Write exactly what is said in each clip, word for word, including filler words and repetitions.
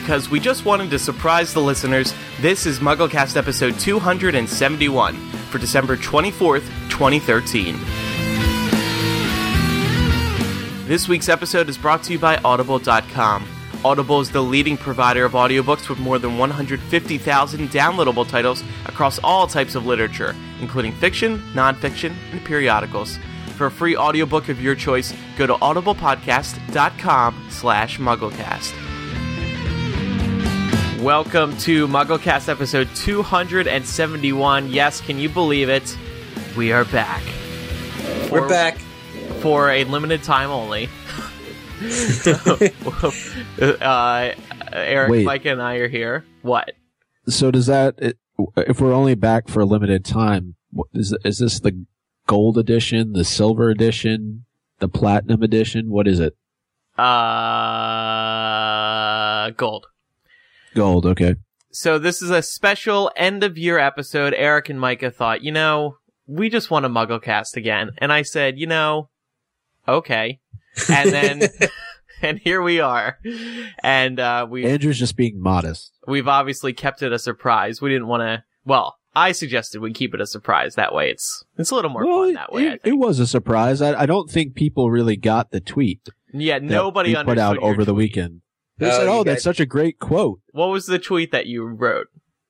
because we just wanted to surprise the listeners, this is MuggleCast episode two hundred seventy-one for December twenty-fourth, twenty thirteen. This week's episode is brought to you by Audible dot com. Audible is the leading provider of audiobooks with more than one hundred fifty thousand downloadable titles across all types of literature, including fiction, nonfiction, and periodicals. For a free audiobook of your choice, go to audiblepodcast.com slash mugglecast. Welcome to MuggleCast episode two hundred seventy-one. Yes, can you believe it? We are back. We're for, back. For a limited time only. uh, Eric, Wait. Mike, and I are here. What? So does that, if we're only back for a limited time, is, is this the gold edition, the silver edition, the platinum edition? What is it? Uh, gold. Gold, okay. So this is a special end-of-year episode. Eric and Micah thought, you know, we just want a MuggleCast again. And I said, you know, okay. And then, and here we are. And, uh, we... Andrew's just being modest. We've obviously kept it a surprise. We didn't want to... Well, I suggested we keep it a surprise. That way it's it's a little more well, fun that way, it, I think. It was a surprise. I, I don't think people really got the tweet. Yeah, nobody that we put out understood your over the tweet. weekend. They Oh, said, oh, you that's guys- such a great quote. What was the tweet that you wrote?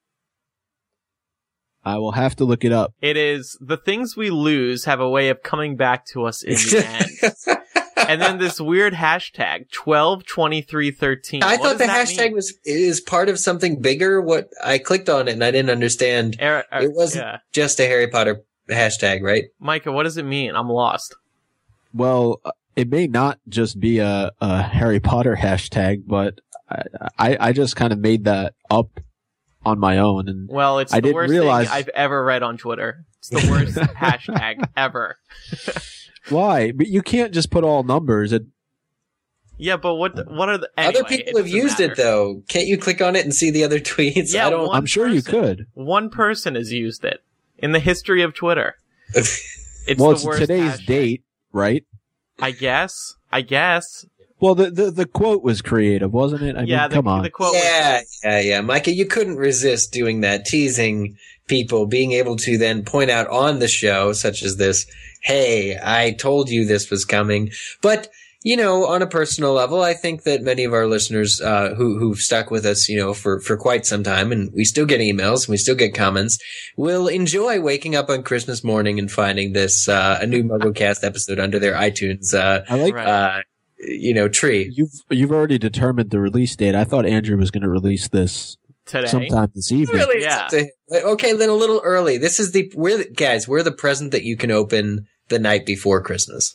I will have to look it up. It is, the things we lose have a way of coming back to us in the end. And then this weird hashtag, twelve twenty-three thirteen. I What thought the does that hashtag mean? was is part of something bigger. What I clicked on it and I didn't understand. Eric, uh, It wasn't yeah. just a Harry Potter hashtag, right? Micah, what does it mean? I'm lost. Well, it may not just be a, a Harry Potter hashtag, but I, I, I just kind of made that up on my own. And Well, it's I the didn't worst realize- thing I've ever read on Twitter. It's the worst hashtag ever. why? But you can't just put all numbers. It, Yeah, but what the, what are the... Anyway, Other people have doesn't used matter. it though. Can't you click on it and see the other tweets? Yeah, I don't. one I'm sure you person. could. One person has used it in the history of Twitter. It's well, the it's worst today's hashtag. date, right? I guess. I guess. Well, the, the the quote was creative, wasn't it? I yeah, mean, the, come on. the quote was... yeah, yeah, yeah, Micah, you couldn't resist doing that, teasing people, being able to then point out on the show, such as this, hey, I told you this was coming. But, you know, on a personal level, I think that many of our listeners, uh, who, who've stuck with us, you know, for, for quite some time, and we still get emails, and we still get comments, will enjoy waking up on Christmas morning and finding this, uh, a new MuggleCast episode under their iTunes, uh, I like Right. uh, you know, tree. you've you've already determined the release date. I thought Andrew was going to release this Today. sometime this evening. Really? Yeah. Okay, then a little early. This is the we're the, guys. We're the present that you can open the night before Christmas.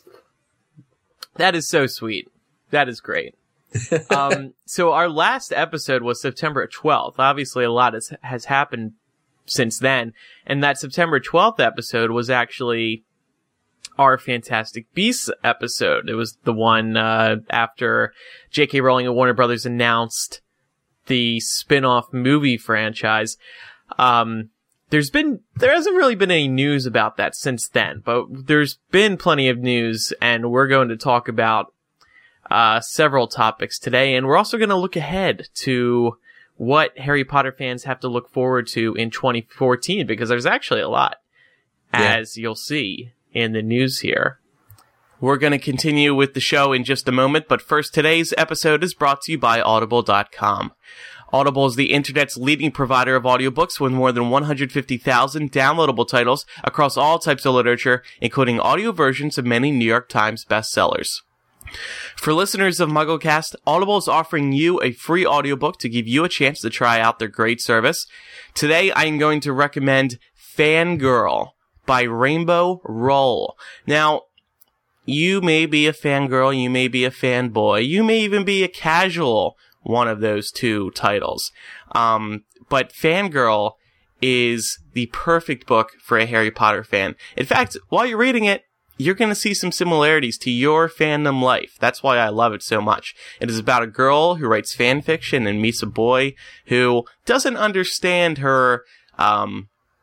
That is so sweet. That is great. um, so our last episode was September twelfth. Obviously, a lot has, has happened since then. And that September twelfth episode was actually our Fantastic Beasts episode. It was the one uh, after J K Rowling and Warner Brothers announced the spin-off movie franchise. Um, there's been, there hasn't really been any news about that since then, but there's been plenty of news, and we're going to talk about uh, several topics today, and we're also going to look ahead to what Harry Potter fans have to look forward to in twenty fourteen, because there's actually a lot, Yeah. as you'll see in the news here. We're going to continue with the show in just a moment, but first, today's episode is brought to you by Audible dot com. Audible is the internet's leading provider of audiobooks with more than one hundred fifty thousand downloadable titles across all types of literature, including audio versions of many New York Times bestsellers. For listeners of MuggleCast, Audible is offering you a free audiobook to give you a chance to try out their great service. Today, I am going to recommend Fangirl by Rainbow Rowell. Now, you may be a fangirl, you may be a fanboy, you may even be a casual one of those two titles. Um, but Fangirl is the perfect book for a Harry Potter fan. In fact, while you're reading it, you're going to see some similarities to your fandom life. That's why I love it so much. It is about a girl who writes fan fiction and meets a boy who doesn't understand her, um,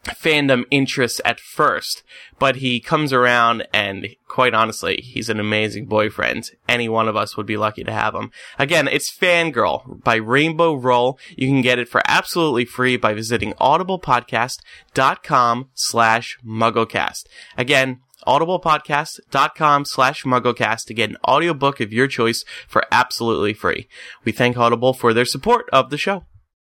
fandom interests at first, but he comes around and, quite honestly, he's an amazing boyfriend. Any one of us would be lucky to have him. Again, it's Fangirl by Rainbow Roll. You can get it for absolutely free by visiting audiblepodcast.com slash mugglecast. Again, audiblepodcast.com slash mugglecast to get an audiobook of your choice for absolutely free. We thank Audible for their support of the show.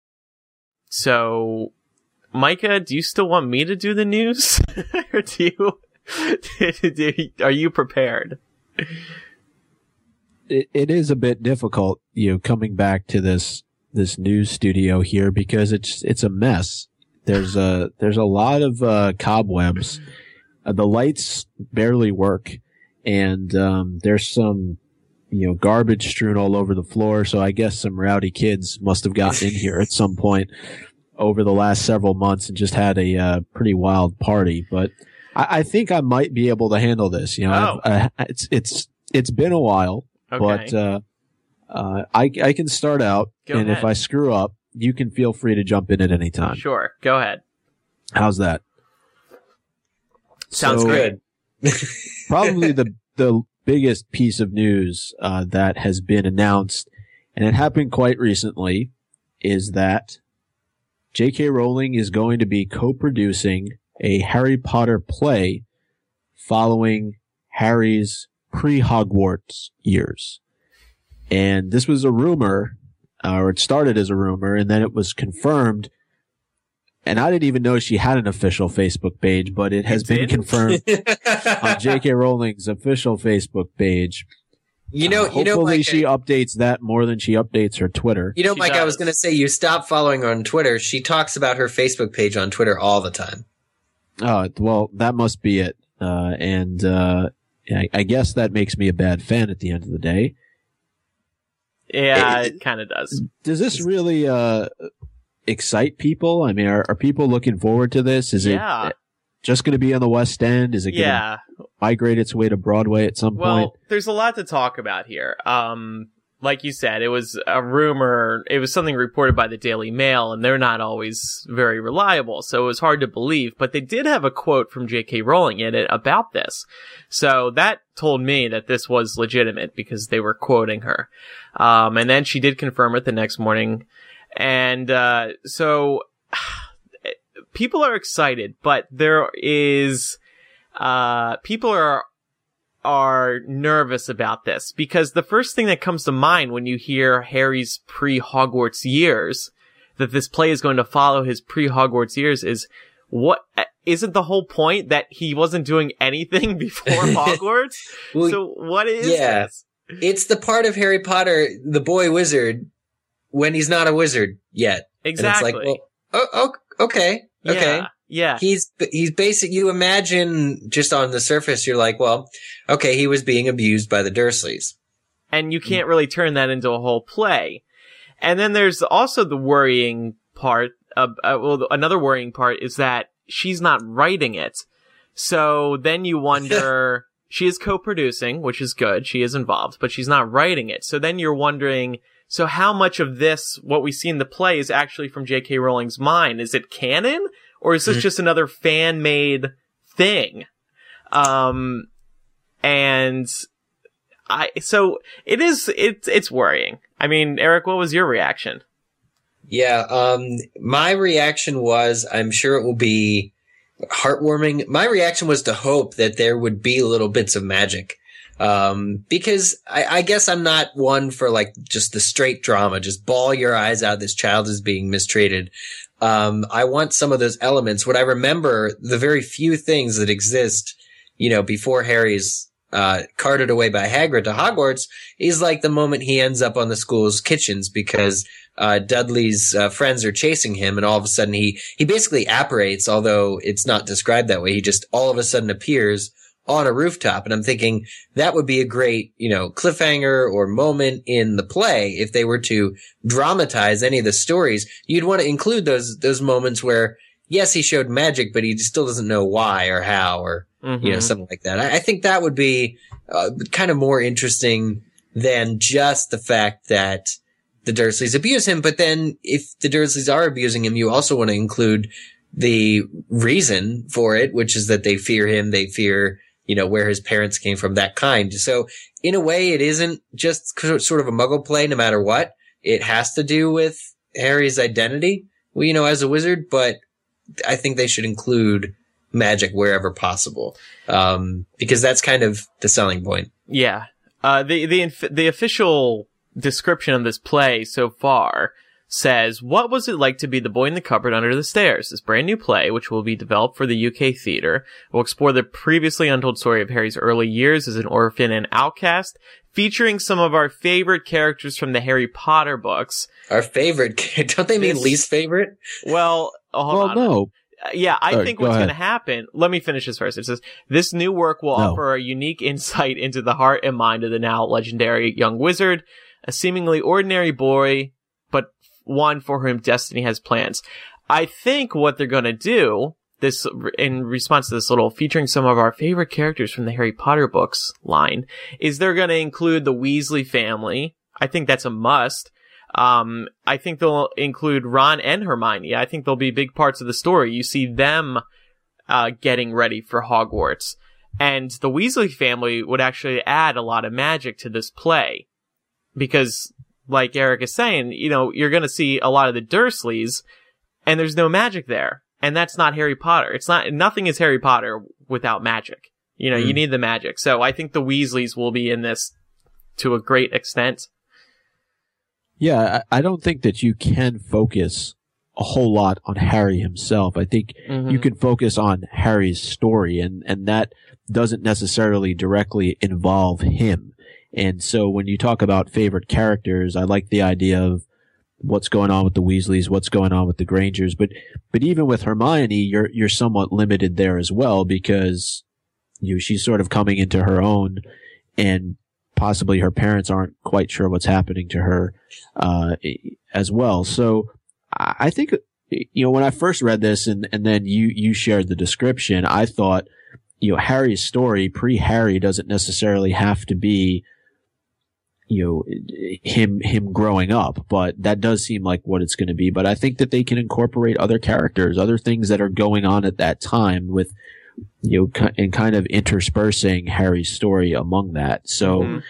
So, Micah, do you still want me to do the news? Or do you, do, are you prepared? It, it is a bit difficult, you know, coming back to this, this news studio here because it's, it's a mess. There's a, there's a lot of, uh, cobwebs. Uh, the lights barely work and, um, there's some, you know, garbage strewn all over the floor. So I guess some rowdy kids must have gotten in here at some point over the last several months and just had a uh, pretty wild party. But I, I think I might be able to handle this. You know, oh. uh, it's it's it's been a while, okay. but uh, uh, I I can start out, go and ahead. if I screw up, you can feel free to jump in at any time. Sure, go ahead. How's that? Sounds so, good. Probably the the biggest piece of news uh, that has been announced, and it happened quite recently, is that J K. Rowling is going to be co-producing a Harry Potter play following Harry's pre-Hogwarts years. And this was a rumor, or it started as a rumor, and then it was confirmed. And I didn't even know she had an official Facebook page, but it has You been didn't? confirmed on J K. Rowling's official Facebook page. You know, Uh, you know, hopefully Mike, she updates that more than she updates her Twitter. you know, She Mike, I was does. going to say you stop following her on Twitter. She talks about her Facebook page on Twitter all the time. Oh, well, that must be it. Uh, and, uh, I, I guess that makes me a bad fan at the end of the day. Yeah, It- it kind of does. Does this really, uh, excite people? I mean, are, are people looking forward to this? Is Yeah. it just going to be on the West End? Is it going to Yeah. migrate its way to Broadway at some Well, point? there's a lot to talk about here. Um, like you said, it was a rumor. It was something reported by the Daily Mail, and they're not always very reliable, so it was hard to believe. But they did have a quote from J K. Rowling in it about this. So that told me that this was legitimate because they were quoting her. Um, and then she did confirm it the next morning. And, uh, so people are excited, but there is, uh, people are, are nervous about this because the first thing that comes to mind when you hear Harry's pre-Hogwarts years, that this play is going to follow his pre-Hogwarts years, is what, isn't the whole point that he wasn't doing anything before Hogwarts? Well, So what is yeah. this? It's the part of Harry Potter, the boy wizard, when he's not a wizard yet. Exactly. And it's like, well, oh, oh, okay, okay. Yeah. Yeah. He's he's basic. You imagine just on the surface, you're like, well, okay, he was being abused by the Dursleys. And you can't really turn that into a whole play. And then there's also the worrying part. Of, uh, well, another worrying part is that she's not writing it. So then you wonder, she is co-producing, which is good. She is involved, but she's not writing it. So then you're wondering, so how much of this, what we see in the play, is actually from J K. Rowling's mind? Is it canon? Or is this just another fan-made thing? Um, and I, so it is, it's, it's worrying. I mean, Eric, what was your reaction? Yeah, um, my reaction was, I'm sure it will be heartwarming. My reaction was to hope that there would be little bits of magic. Um, because I, I guess I'm not one for like just the straight drama, just bawl your eyes out. This child is being mistreated. Um, I want some of those elements. What I remember, the very few things that exist, you know, before Harry's, uh, carted away by Hagrid to Hogwarts is like the moment he ends up on the school's kitchens because, uh, Dudley's, uh, friends are chasing him and all of a sudden he, he basically apparates, although it's not described that way. He just all of a sudden appears on a rooftop. And I'm thinking that would be a great, you know, cliffhanger or moment in the play. If they were to dramatize any of the stories, you'd want to include those, those moments where, yes, he showed magic, but he still doesn't know why or how or, Mm-hmm. you know, something like that. I, I think that would be uh, kind of more interesting than just the fact that the Dursleys abuse him. But then if the Dursleys are abusing him, you also want to include the reason for it, which is that they fear him, they fear, you know, where his parents came from, that kind. So in a way, it isn't just sort of a Muggle play, no matter what. It has to do with Harry's identity, well, you know, as a wizard, but I think they should include magic wherever possible, um, because that's kind of the selling point. Yeah. Uh, the, the, inf- the official description of this play so far says, what was it like to be the boy in the cupboard under the stairs? This brand new play, which will be developed for the U K theater, will explore the previously untold story of Harry's early years as an orphan and outcast, featuring some of our favorite characters from the Harry Potter books. Our favorite? Don't they mean This- least favorite? Well, oh, hold Well, on. no. Uh, yeah, I Sorry, think go what's ahead. going to happen, let me finish this first. It says, this new work will No. offer a unique insight into the heart and mind of the now legendary young wizard, a seemingly ordinary boy, but one for whom destiny has plans. I think what they're going to do, this in response to this little featuring some of our favorite characters from the Harry Potter books line, is they're going to include the Weasley family. I think that's a must. Um, I think they'll include Ron and Hermione. I think they'll be big parts of the story. You see them, uh, getting ready for Hogwarts. And the Weasley family would actually add a lot of magic to this play. Because, like Eric is saying, you know, you're gonna see a lot of the Dursleys, and there's no magic there. And that's not Harry Potter. It's not, nothing is Harry Potter without magic. You know, Mm. you need the magic. So I think the Weasleys will be in this to a great extent. Yeah, I I don't think that you can focus a whole lot on Harry himself. I think Mhm. you can focus on Harry's story, and, and that doesn't necessarily directly involve him. And so when you talk about favorite characters, I like the idea of what's going on with the Weasleys, what's going on with the Grangers, but, but even with Hermione, you're, you're somewhat limited there as well, because, you know, she's sort of coming into her own, and possibly her parents aren't quite sure what's happening to her, uh, as well. So I I think, you know, when I first read this and, and then you, you shared the description, I thought, you know, Harry's story pre-Harry doesn't necessarily have to be, you know, him, him growing up, but that does seem like what it's going to be. But I think that they can incorporate other characters, other things that are going on at that time with, you know, ki- and kind of interspersing Harry's story among that. So Mhm.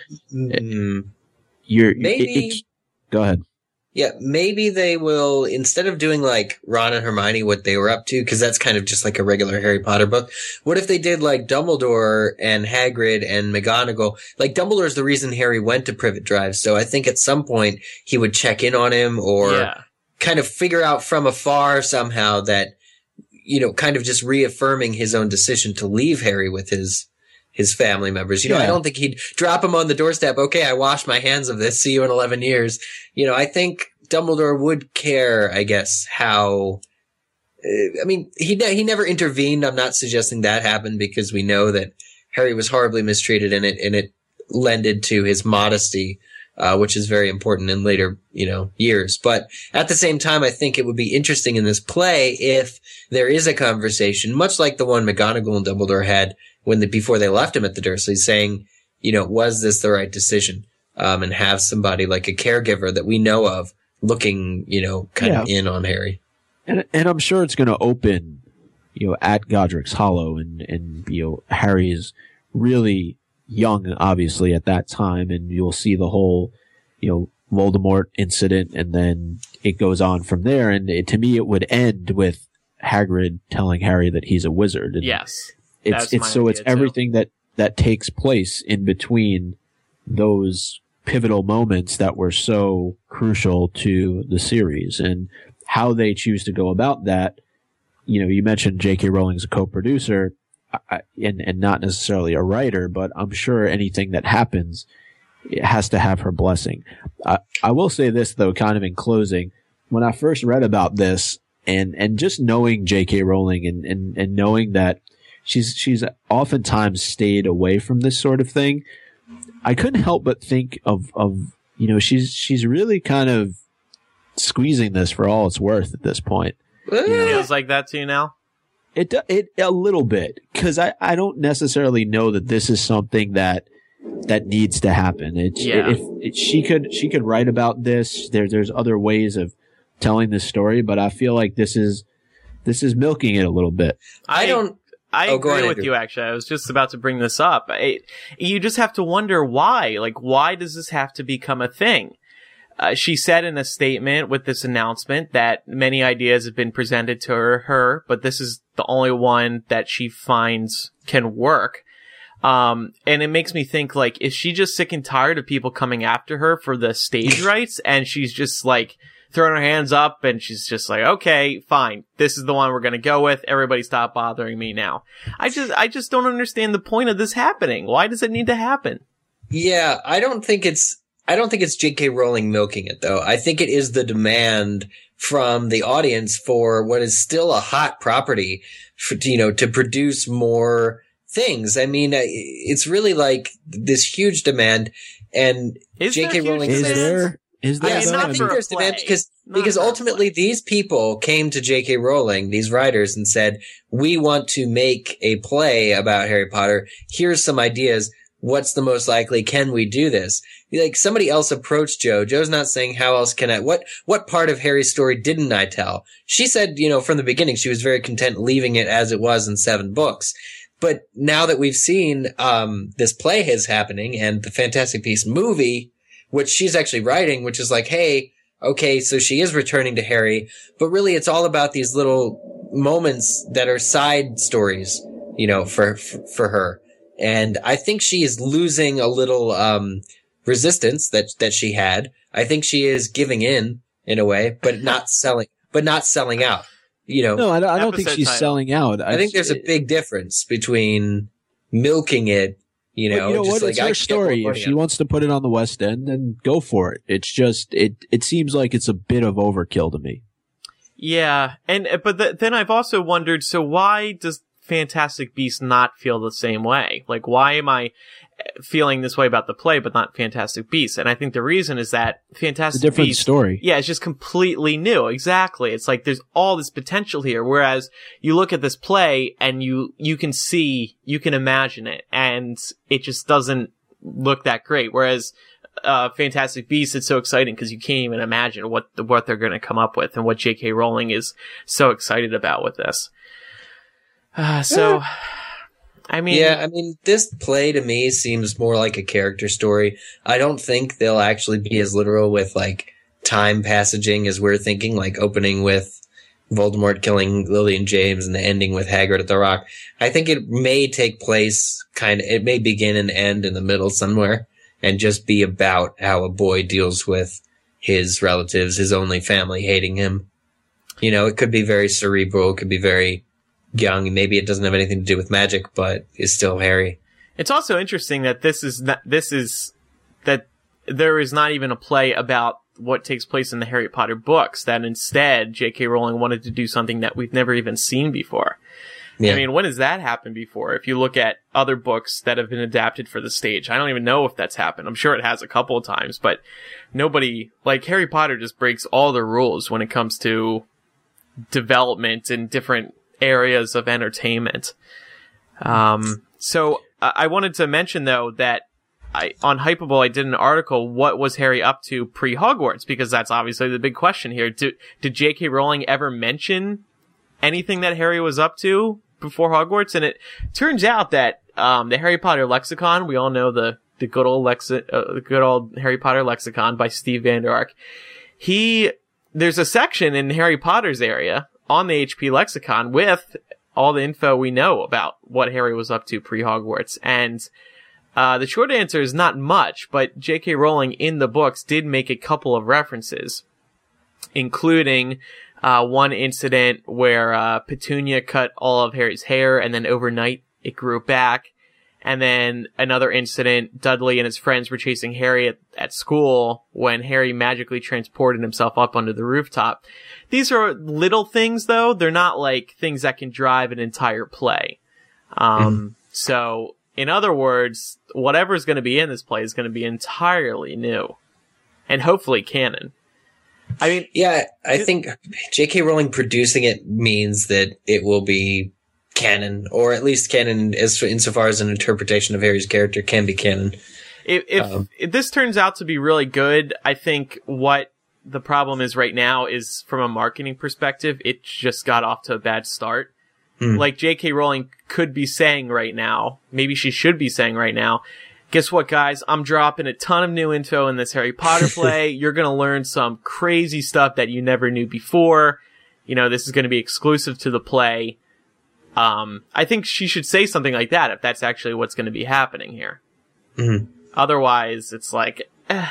Mm, you're, maybe, it, it, go ahead. yeah, maybe they will, instead of doing like Ron and Hermione, what they were up to, because that's kind of just like a regular Harry Potter book. What if they did like Dumbledore and Hagrid and McGonagall? Like Dumbledore is the reason Harry went to Privet Drive. So I think at some point he would check in on him, or Yeah. kind of figure out from afar somehow that, you know, kind of just reaffirming his own decision to leave Harry with his, his family members. You know, Yeah. I don't think he'd drop him on the doorstep. Okay, I washed my hands of this. See you in eleven years. You know, I think Dumbledore would care, I guess, how, uh, I mean, he, ne- he never intervened. I'm not suggesting that happened, because we know that Harry was horribly mistreated, and it, and it lended to his modesty, uh, which is very important in later, you know, years. But at the same time, I think it would be interesting in this play if there is a conversation, much like the one McGonagall and Dumbledore had when the, before they left him at the Dursleys, saying, you know, was this the right decision? Um, and have somebody like a caregiver that we know of looking, you know, kind of Yeah. in on Harry. And, and I'm sure it's going to open, you know, at Godric's Hollow, and, and, you know, Harry is really young, obviously, at that time, and you'll see the whole, you know, Voldemort incident, and then it goes on from there. And it, to me, it would end with Hagrid telling Harry that he's a wizard. And Yes. it's, That's it's, my so it's idea, too. everything that, that takes place in between those pivotal moments that were so crucial to the series, and how they choose to go about that. You know, you mentioned J K. Rowling's a co-producer, I, and, and not necessarily a writer, but I'm sure anything that happens, it has to have her blessing. I, I will say this, though, kind of in closing, when I first read about this, and, and just knowing J K. Rowling, and, and, and knowing that she's, she's oftentimes stayed away from this sort of thing, I couldn't help but think of, of, you know, she's, she's really kind of squeezing this for all it's worth at this point. Feels like that to you now? It, do- it, a little bit, cause I, I don't necessarily know that this is something that, that needs to happen. It's, Yeah. if it, she could, she could write about this. There, there's other ways of telling this story, but I feel like this is, This is milking it a little bit. I don't. I Oh, go agree ahead, with Andrew. you, actually. I was just about to bring this up. I, you just have to wonder why. Like, why does this have to become a thing? Uh, she said in a statement with this announcement that many ideas have been presented to her, her, but this is the only one that she finds can work. Um, and it makes me think, like, is she just sick and tired of people coming after her for the stage rights? And she's just, like, throwing her hands up and she's just like, okay, fine. This is the one we're going to go with. Everybody stop bothering me now. I just, I just don't understand the point of this happening. Why does it need to happen? Yeah, I don't think it's, I don't think it's J K Rowling milking it though. I think it is the demand from the audience for what is still a hot property for, you know, to produce more things. I mean, it's really like this huge demand, and Is J K there Rowling huge Is says, demand? there? Is I there? mean, Yes, not I think for a there's demand play. because Not because for a ultimately play. these people came to J K Rowling, these writers, and said, "We want to make a play about Harry Potter. Here's some ideas. What's the most likely? Can we do this?" Like somebody else approached Joe. Joe's not saying how else can I? What what part of Harry's story didn't I tell? She said, you know, from the beginning she was very content leaving it as it was in seven books. But now that we've seen um this play is happening and the Fantastic Beasts movie, which she's actually writing, which is like, hey, okay, so she is returning to Harry, but really it's all about these little moments that are side stories, you know, for, for, for her. And I think she is losing a little, um, resistance that, that she had. I think she is giving in, in a way, but not selling, but not selling out, you know. No, I don't, I don't think Episode she's title. selling out. I think there's a big difference between milking it, you know, But you know just what? like It's I her can get more story. If money she out of it. wants to put it on the West End, then go for it. It's just it. It seems like it's a bit of overkill to me. Yeah, and but th- then I've also wondered, so why does Fantastic Beasts not feel the same way? Like, why am I feeling this way about the play, but not Fantastic Beasts? And I think the reason is that It's a Fantastic different Beasts, story. yeah, it's just completely new. Exactly. It's like there's all this potential here. Whereas you look at this play and you you can see, you can imagine it, and it just doesn't look that great. Whereas uh Fantastic Beasts, it's so exciting because you can't even imagine what the, what they're going to come up with and what J K Rowling is so excited about with this. Uh, so, I mean, Yeah, I mean, this play to me seems more like a character story. I don't think they'll actually be as literal with like time passaging as we're thinking, like opening with Voldemort killing Lillian James and the ending with Hagrid at the Rock. I think it may take place kind of, it may begin and end in the middle somewhere and just be about how a boy deals with his relatives, his only family hating him. You know, it could be very cerebral, it could be very young. Maybe it doesn't have anything to do with magic, but is still Harry. it's also interesting that this is not, this is that there is not even a play about what takes place in the Harry Potter books. That instead, J K Rowling wanted to do something that we've never even seen before. Yeah. I mean, when has that happened before? If you look at other books that have been adapted for the stage, I don't even know if that's happened. I'm sure it has a couple of times, but nobody, like Harry Potter just breaks all the rules when it comes to development in different areas of entertainment. Um, so I, I wanted to mention though that I, on Hypable, I did an article, what was Harry up to pre-Hogwarts? Because that's obviously the big question here. Did, did J K Rowling ever mention anything that Harry was up to before Hogwarts? And it turns out that um, the Harry Potter lexicon, we all know the the good old lexi- uh, the good old Harry Potter lexicon by Steve Vander Ark. He there's a section in Harry Potter's area on the H P lexicon with all the info we know about what Harry was up to pre-Hogwarts. And uh, the short answer is not much, but J K Rowling in the books did make a couple of references, including Uh, one incident where, uh, Petunia cut all of Harry's hair and then overnight it grew back. And then another incident, Dudley and his friends were chasing Harry at, at school when Harry magically transported himself up onto the rooftop. These are little things though. They're not like things that can drive an entire play. Um, mm-hmm. So in other words, whatever's going to be in this play is going to be entirely new and hopefully canon. I mean, yeah, I think J K Rowling producing it means that it will be canon, or at least canon as insofar as an interpretation of Harry's character can be canon. If, if, um, if this turns out to be really good, I think what the problem is right now is from a marketing perspective, it just got off to a bad start. Mm. Like J K Rowling could be saying right now, maybe she should be saying right now, guess what, guys? I'm dropping a ton of new info in this Harry Potter play. You're going to learn some crazy stuff that you never knew before. You know, this is going to be exclusive to the play. Um, I think she should say something like that if that's actually what's going to be happening here. Mm-hmm. Otherwise, it's like, eh.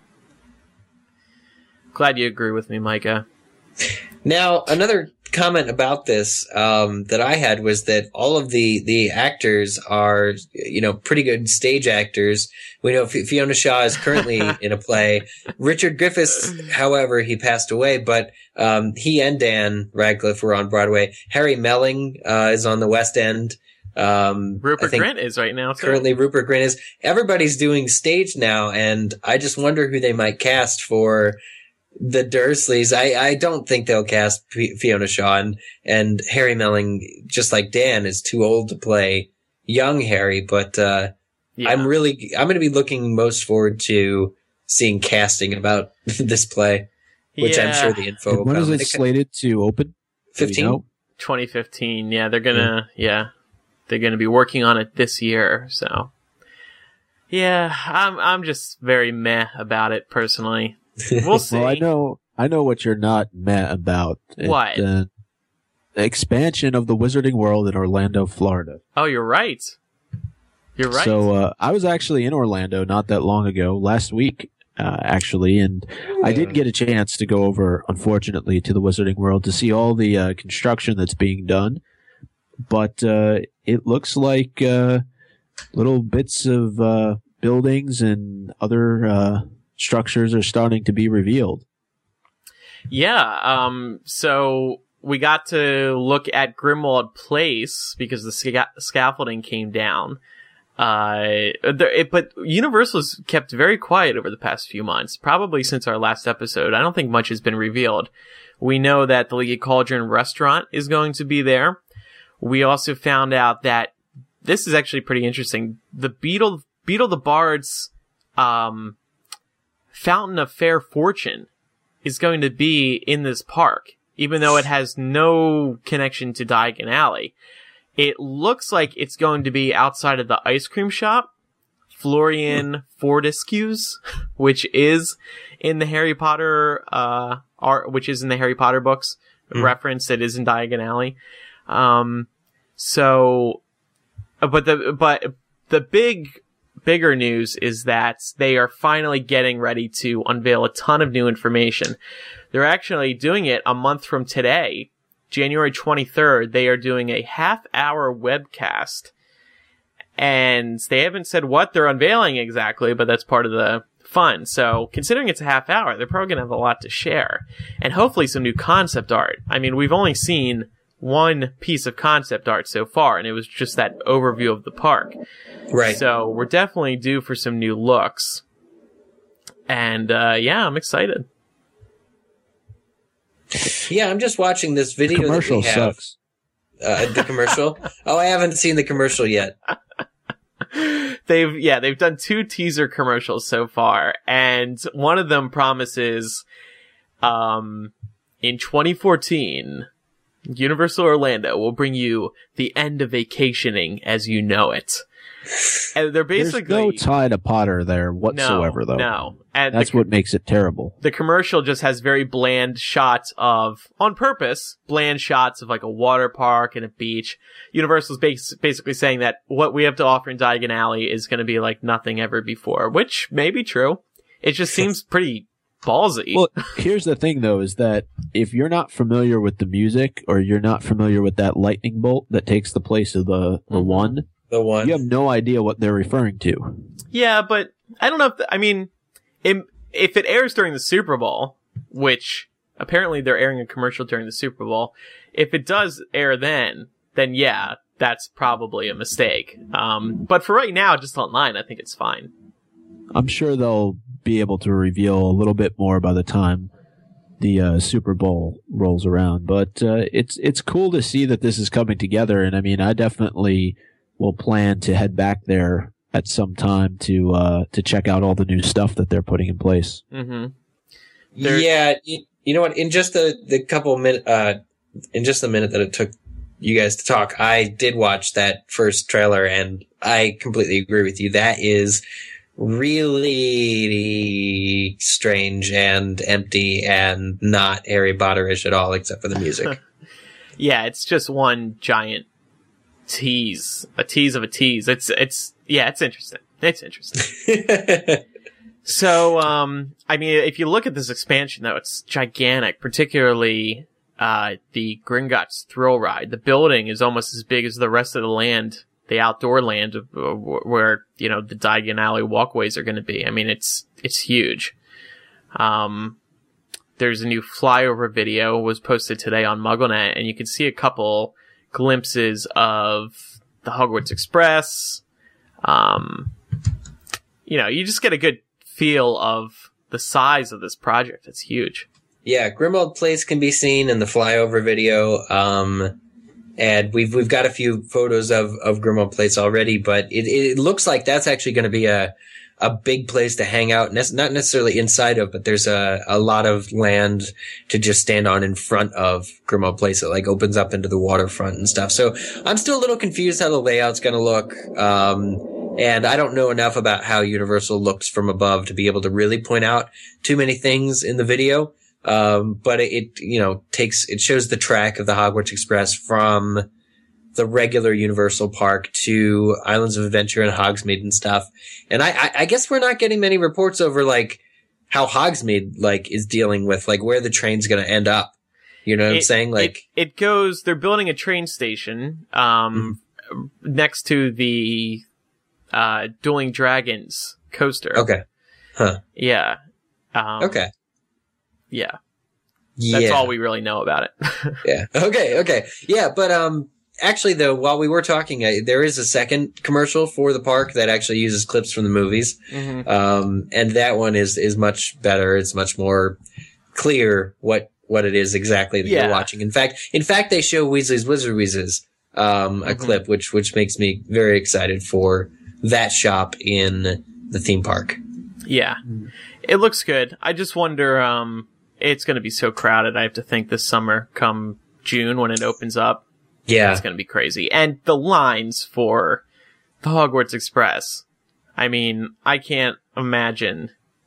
Glad you agree with me, Micah. Now, another comment about this um, that I had was that all of the, the actors are, you know, pretty good stage actors. We know F- Fiona Shaw is currently in a play. Richard Griffiths, however, he passed away, but um, he and Dan Radcliffe were on Broadway. Harry Melling uh, is on the West End. Um, Rupert Grint is right now. Too. Currently, Rupert Grint is. Everybody's doing stage now, and I just wonder who they might cast for the Dursleys. I, I don't think they'll cast P- Fiona Shaw, and, and Harry Melling, just like Dan, is too old to play young Harry, but uh, yeah. I'm really, I'm going to be looking most forward to seeing casting about this play, which yeah. I'm sure the info will When come. is it slated to open? fifteen? You know? twenty fifteen, yeah, they're gonna, yeah. yeah, they're gonna be working on it this year, so. Yeah, I'm, I'm just very meh about it, personally. We'll see. Well, I know, I know what you're not meh about. What? It, uh, the expansion of the Wizarding World in Orlando, Florida. Oh, you're right. You're right. So, uh, I was actually in Orlando not that long ago, last week, uh, actually, and yeah. I did get a chance to go over, unfortunately, to the Wizarding World to see all the, uh, construction that's being done. But, uh, it looks like, uh, little bits of, uh, buildings and other, uh, structures are starting to be revealed. Yeah, um, so we got to look at Grimwald Place because the sca- scaffolding came down. Uh, there, it, but Universal's kept very quiet over the past few months, probably since our last episode. I don't think much has been revealed. We know that the Leaky Cauldron restaurant is going to be there. We also found out that this is actually pretty interesting. The Beetle, Beetle the Bard's, um, Fountain of Fair Fortune is going to be in this park, even though it has no connection to Diagon Alley. It looks like it's going to be outside of the ice cream shop, Florian Fortescue's, which is in the Harry Potter, uh, art, which is in the Harry Potter books, mm. reference that is in Diagon Alley. Um, so, but the, but the big, bigger news is that they are finally getting ready to unveil a ton of new information. They're actually doing it a month from today, January twenty-third. They are doing a half-hour webcast, and they haven't said what they're unveiling exactly, but that's part of the fun. So, considering it's a half hour, they're probably going to have a lot to share, and hopefully some new concept art. I mean, we've only seen one piece of concept art so far, and it was just that overview of the park. Right. So we're definitely due for some new looks. And, uh, yeah, I'm excited. Yeah, I'm just watching this video. The commercial that we have. sucks. Uh, the commercial? Oh, I haven't seen the commercial yet. They've, yeah, they've done two teaser commercials so far, and one of them promises, um, in twenty fourteen, Universal Orlando will bring you the end of vacationing as you know it. And they're basically There's no tie to Potter there whatsoever, no, though. No, and that's the, what makes it terrible. The commercial just has very bland shots of, on purpose, bland shots of like a water park and a beach. Universal's bas- basically saying that what we have to offer in Diagon Alley is going to be like nothing ever before, which may be true. It just seems pretty ballsy. Well, here's the thing, though, is that if you're not familiar with the music or you're not familiar with that lightning bolt that takes the place of the, the mm-hmm. one, the one, you have no idea what they're referring to. Yeah, but I don't know if, the, I mean, it, if it airs during the Super Bowl, which apparently they're airing a commercial during the Super Bowl, if it does air then, then yeah, that's probably a mistake. Um, but for right now, just online, I think it's fine. I'm sure they'll be able to reveal a little bit more by the time the uh, Super Bowl rolls around. But uh, it's it's cool to see that this is coming together. And I mean, I definitely will plan to head back there at some time to uh, to check out all the new stuff that they're putting in place. Mm-hmm. They're- yeah, you, you know what? In just the the couple minute, uh, in just the minute that it took you guys to talk, I did watch that first trailer, and I completely agree with you. That is really strange and empty and not Harry Potter-ish at all, except for the music. Yeah, it's just one giant tease, a tease of a tease. It's it's yeah, it's interesting. It's interesting. So, um, I mean, if you look at this expansion, though, it's gigantic, particularly uh, the Gringotts Thrill Ride. The building is almost as big as the rest of the land, the outdoor land, of, uh, where, you know, the Diagon Alley walkways are going to be. I mean, it's it's huge. Um, there's a new flyover video was posted today on MuggleNet, and you can see a couple glimpses of the Hogwarts Express. Um, you know, you just get a good feel of the size of this project. It's huge. Yeah, Grimmauld Place can be seen in the flyover video, um, and we've we've got a few photos of of Grimmauld Place already. But it it looks like that's actually going to be a a big place to hang out. Ne- not necessarily inside of, but there's a a lot of land to just stand on in front of Grimmauld Place. It like opens up into the waterfront and stuff. So I'm still a little confused how the layout's going to look. Um, And I don't know enough about how Universal looks from above to be able to really point out too many things in the video. Um, but it, it, you know, takes, it shows the track of the Hogwarts Express from the regular Universal Park to Islands of Adventure and Hogsmeade and stuff. And I, I, I guess we're not getting many reports over like how Hogsmeade like is dealing with like where the train's going to end up. You know what it, I'm saying? Like it, it goes, they're building a train station, um, mm-hmm. next to the, Uh, Dueling Dragons coaster. Okay. Huh. Yeah. Um, okay. Yeah. Yeah. That's all we really know about it. yeah. Okay. Okay. Yeah. But, um, actually though, while we were talking, uh, there is a second commercial for the park that actually uses clips from the movies. Mm-hmm. Um, and that one is, is much better. It's much more clear what, what it is exactly that yeah. you're watching. In fact, in fact, they show Weasley's Wizard Wheezes, um, a mm-hmm. clip, which, which makes me very excited for that shop in the theme park. Yeah. It looks good. I just wonder, um, it's going to be so crowded. I have to think this summer, come June when it opens up. Yeah. It's going to be crazy. And the lines for the Hogwarts Express. I mean, I can't imagine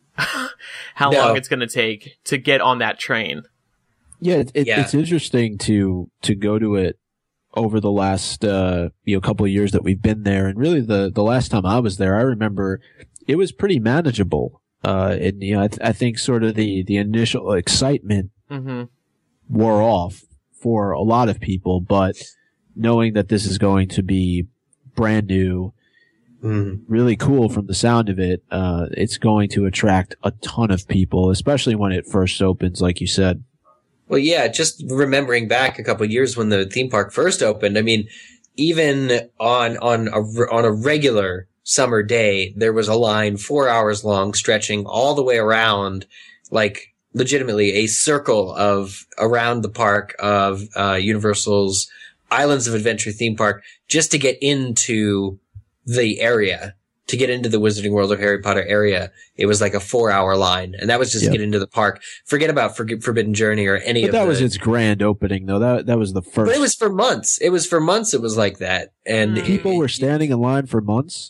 how no. long it's going to take to get on that train. Yeah, it, it, yeah. it's interesting to, to go to it over the last, uh, you know, couple of years that we've been there. And really the, the last time I was there, I remember it was pretty manageable. Uh, and, you know, I, th- I think sort of the, the initial excitement mm-hmm. wore off for a lot of people, but knowing that this is going to be brand new, mm. really cool from the sound of it, uh, it's going to attract a ton of people, especially when it first opens, like you said. Well, yeah, just remembering back a couple of years when the theme park first opened, I mean, even on, on a, on a regular summer day, there was a line four hours long stretching all the way around, like legitimately a circle of around the park of, uh, Universal's Islands of Adventure theme park just to get into the area. To get into the Wizarding World of Harry Potter area, it was like a four-hour line, and that was just yep. to get into the park. Forget about For- Forbidden Journey or any but of that the, was its grand opening, though. That that was the first. But it was for months. It was for months. It was like that, and people it, were standing in line for months.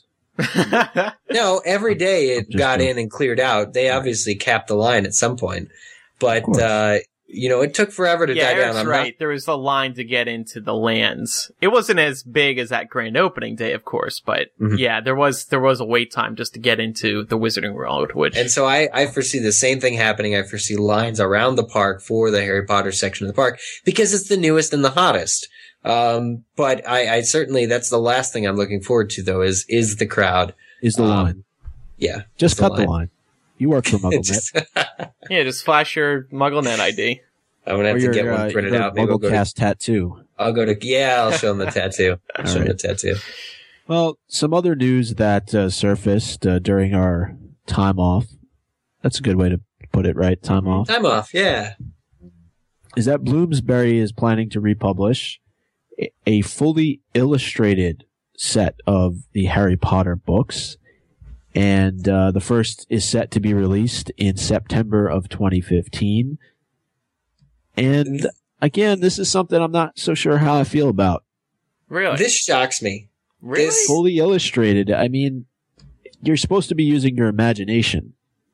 No, every day it got kidding. in and cleared out. They obviously capped the line at some point, but uh, you know, it took forever to yeah, die Eric's down. I'm right. not- There was a line to get into the lands. It wasn't as big as that grand opening day, of course, but Mhm. yeah, there was there was a wait time just to get into the Wizarding World. Which And so I, I foresee the same thing happening. I foresee lines around the park for the Harry Potter section of the park because it's the newest and the hottest. Um, but I, I certainly, that's the last thing I'm looking forward to though is, is the crowd. Is the Um, line. Yeah. Just the cut line. the line. You work for MuggleNet. Just- yeah, just flash your MuggleNet I D. I'm gonna have or to your, get uh, one printed your out. Maybe I'll go, to, MuggleCast tattoo. I'll go to, yeah, I'll show them the tattoo. I'll All show them the right. tattoo. Well, some other news that uh, surfaced uh, during our time off. That's a good way to put it, right? Time off. Time off, yeah. Is that Bloomsbury is planning to republish a- a fully illustrated set of the Harry Potter books. And uh, the first is set to be released in September of twenty fifteen. And again, this is something I'm not so sure how I feel about. Really? This shocks me. Really? This- Fully illustrated. I mean, you're supposed to be using your imagination.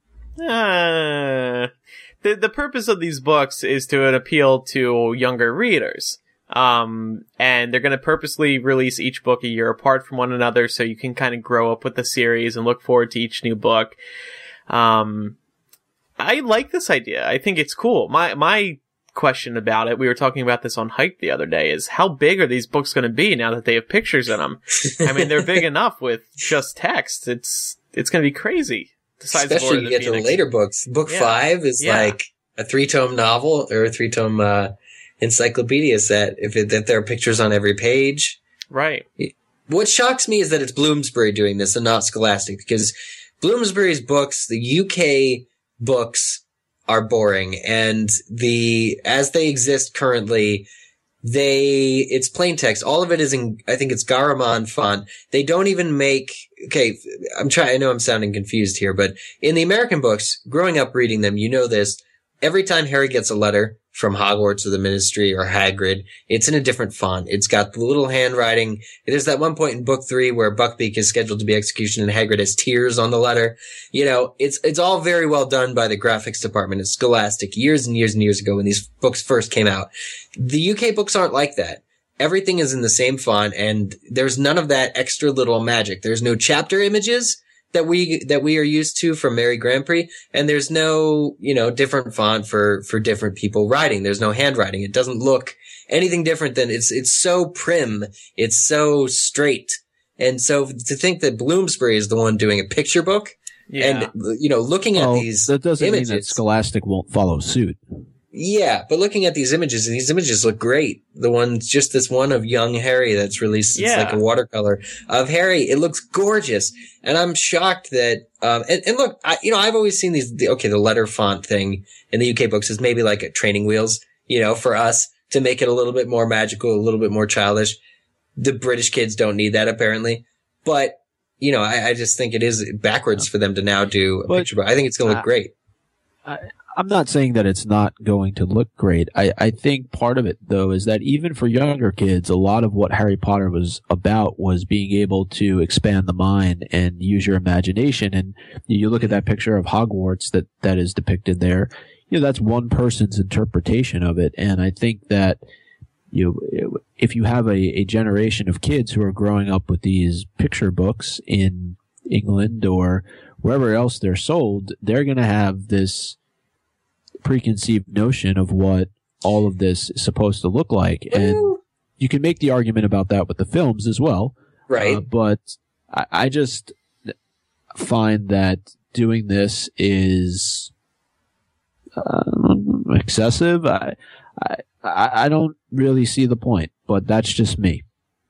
Uh, the the purpose of these books is to appeal to younger readers. Um, and they're going to purposely release each book a year apart from one another so you can kind of grow up with the series and look forward to each new book. Um, I like this idea. I think it's cool. My, my question about it, we were talking about this on Hike the other day, is how big are these books going to be now that they have pictures in them? I mean, they're big enough with just text. It's, it's going to be crazy. Especially you get to the later books. Book yeah. five is yeah. like a three-tome novel or a three-tome, uh, encyclopedia set, if it, that there are pictures on every page. Right. What shocks me is that it's Bloomsbury doing this and not Scholastic, because Bloomsbury's books, the U K books, are boring, and the as they exist currently, they it's plain text. All of it is in, I think it's Garamond font. They don't even make. Okay, I'm trying. I know I'm sounding confused here, but in the American books, growing up reading them, you know this. Every time Harry gets a letter from Hogwarts or the Ministry or Hagrid, it's in a different font. It's got the little handwriting. There's that one point in book three where Buckbeak is scheduled to be executed and Hagrid has tears on the letter. You know, it's, it's all very well done by the graphics department at Scholastic years and years and years ago when these books first came out. The U K books aren't like that. Everything is in the same font and there's none of that extra little magic. There's no chapter images that we, that we are used to from Mary Grand Prix. And there's no, you know, different font for, for different people writing. There's no handwriting. It doesn't look anything different than it's, it's so prim. It's so straight. And so to think that Bloomsbury is the one doing a picture book Yeah. and, you know, looking at Well, these that doesn't images. mean that Scholastic won't follow suit. Yeah, but looking at these images, and these images look great. The one's just this one of young Harry that's released. It's Yeah. like a watercolor of Harry. It looks gorgeous. And I'm shocked that, um, and, and look, I, you know, I've always seen these, the, okay, the letter font thing in the U K books is maybe like a training wheels, you know, for us to make it a little bit more magical, a little bit more childish. The British kids don't need that apparently. But, you know, I, I just think it is backwards for them to now do a But, picture book. I think it's going to look uh, great. I, I'm not saying that it's not going to look great. I, I think part of it, though, is that even for younger kids, a lot of what Harry Potter was about was being able to expand the mind and use your imagination. And you look at that picture of Hogwarts that, that is depicted there, you know, that's one person's interpretation of it. And I think that, you know, if you have a, a generation of kids who are growing up with these picture books in England or wherever else they're sold, they're going to have this preconceived notion of what all of this is supposed to look like. And you can make the argument about that with the films as well. Right. Uh, but I, I just find that doing this is uh, excessive. I, I, I don't really see the point, but that's just me.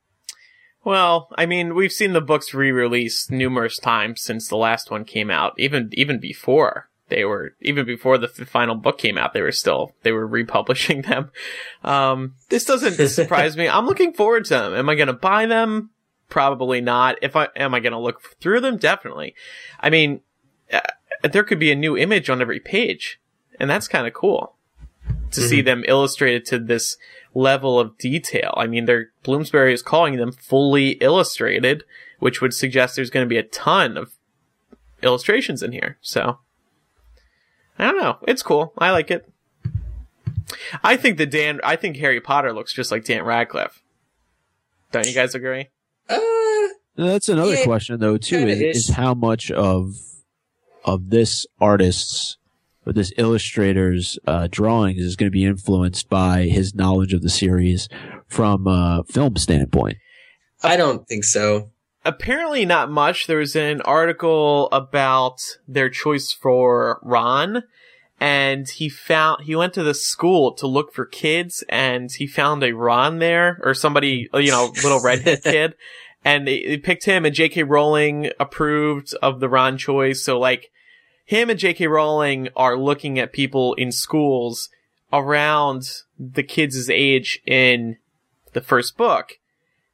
Well, I mean, we've seen the books re-released numerous times since the last one came out. Even even before they were, even before the f- final book came out, they were still they were republishing them. Um, this doesn't surprise me. I'm looking forward to them. Am I going to buy them? Probably not. If I am, I going to look through them? Definitely. I mean, uh, there could be a new image on every page, and that's kind of cool to mm-hmm. see them illustrated to this level of detail. I mean, they're, Bloomsbury is calling them fully illustrated, which would suggest there's going to be a ton of illustrations in here. So, I don't know. It's cool. I like it. I think the Dan, I think Harry Potter looks just like Dan Radcliffe. Don't you guys agree? Uh, That's another yeah, question, though, too, is, is how much of of this artist's or this illustrator's uh, drawings is going to be influenced by his knowledge of the series from a film standpoint. I don't think so. Apparently not much. There was an article about their choice for Ron, and he found, he went to the school to look for kids, and he found a Ron there, or somebody, you know, little redhead kid, and they, they picked him, and J K Rowling approved of the Ron choice, so like, him and J K Rowling are looking at people in schools around the kids' age in the first book.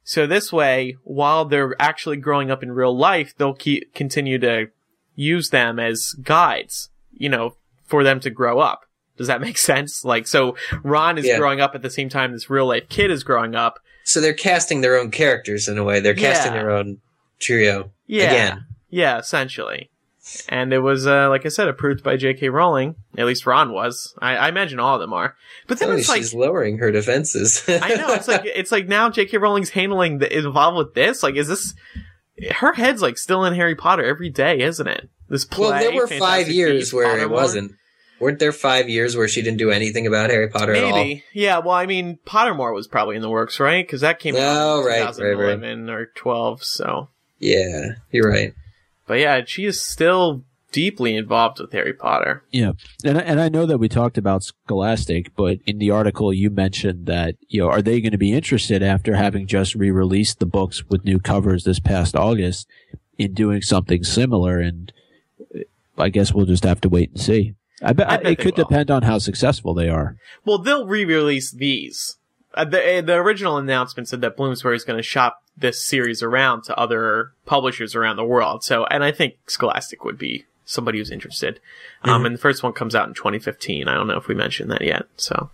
So this way, while they're actually growing up in real life, they'll keep, continue to use them as guides, you know, for them to grow up. Does that make sense? Like, so Ron is Yeah. growing up at the same time this real life kid is growing up. So they're casting their own characters in a way. They're casting Yeah. their own trio Yeah. again. Yeah, essentially. And it was, uh, like I said, approved by J K. Rowling. At least Ron was. I, I imagine all of them are. But then Oh, it's like, she's lowering her defenses. I know, it's like, it's like now J K. Rowling's handling the, is involved with this. Like, is this, her head's like still in Harry Potter every day, isn't it? This play. Well, there were Fantastic five years Beasts, where it Pottermore. wasn't. Weren't there five years where she didn't do anything about Harry Potter at all? Maybe. Yeah, well, I mean, Pottermore was probably in the works, right? Because that came out Oh, in right, right, twenty eleven or twelve, so. Yeah, you're right. But yeah, she is still deeply involved with Harry Potter. Yeah, and and I know that we talked about Scholastic, but in the article you mentioned that, you know, are they going to be interested after having just re-released the books with new covers this past August in doing something similar? And I guess we'll just have to wait and see. I bet, I bet it they could will. depend on how successful they are. Well, they'll re-release these. Uh, the, uh, the original announcement said that Bloomsbury is going to shop this series around to other publishers around the world. So, and I think Scholastic would be somebody who's interested. Um, Mm-hmm. and the first one comes out in twenty fifteen. I don't know if we mentioned that yet. So,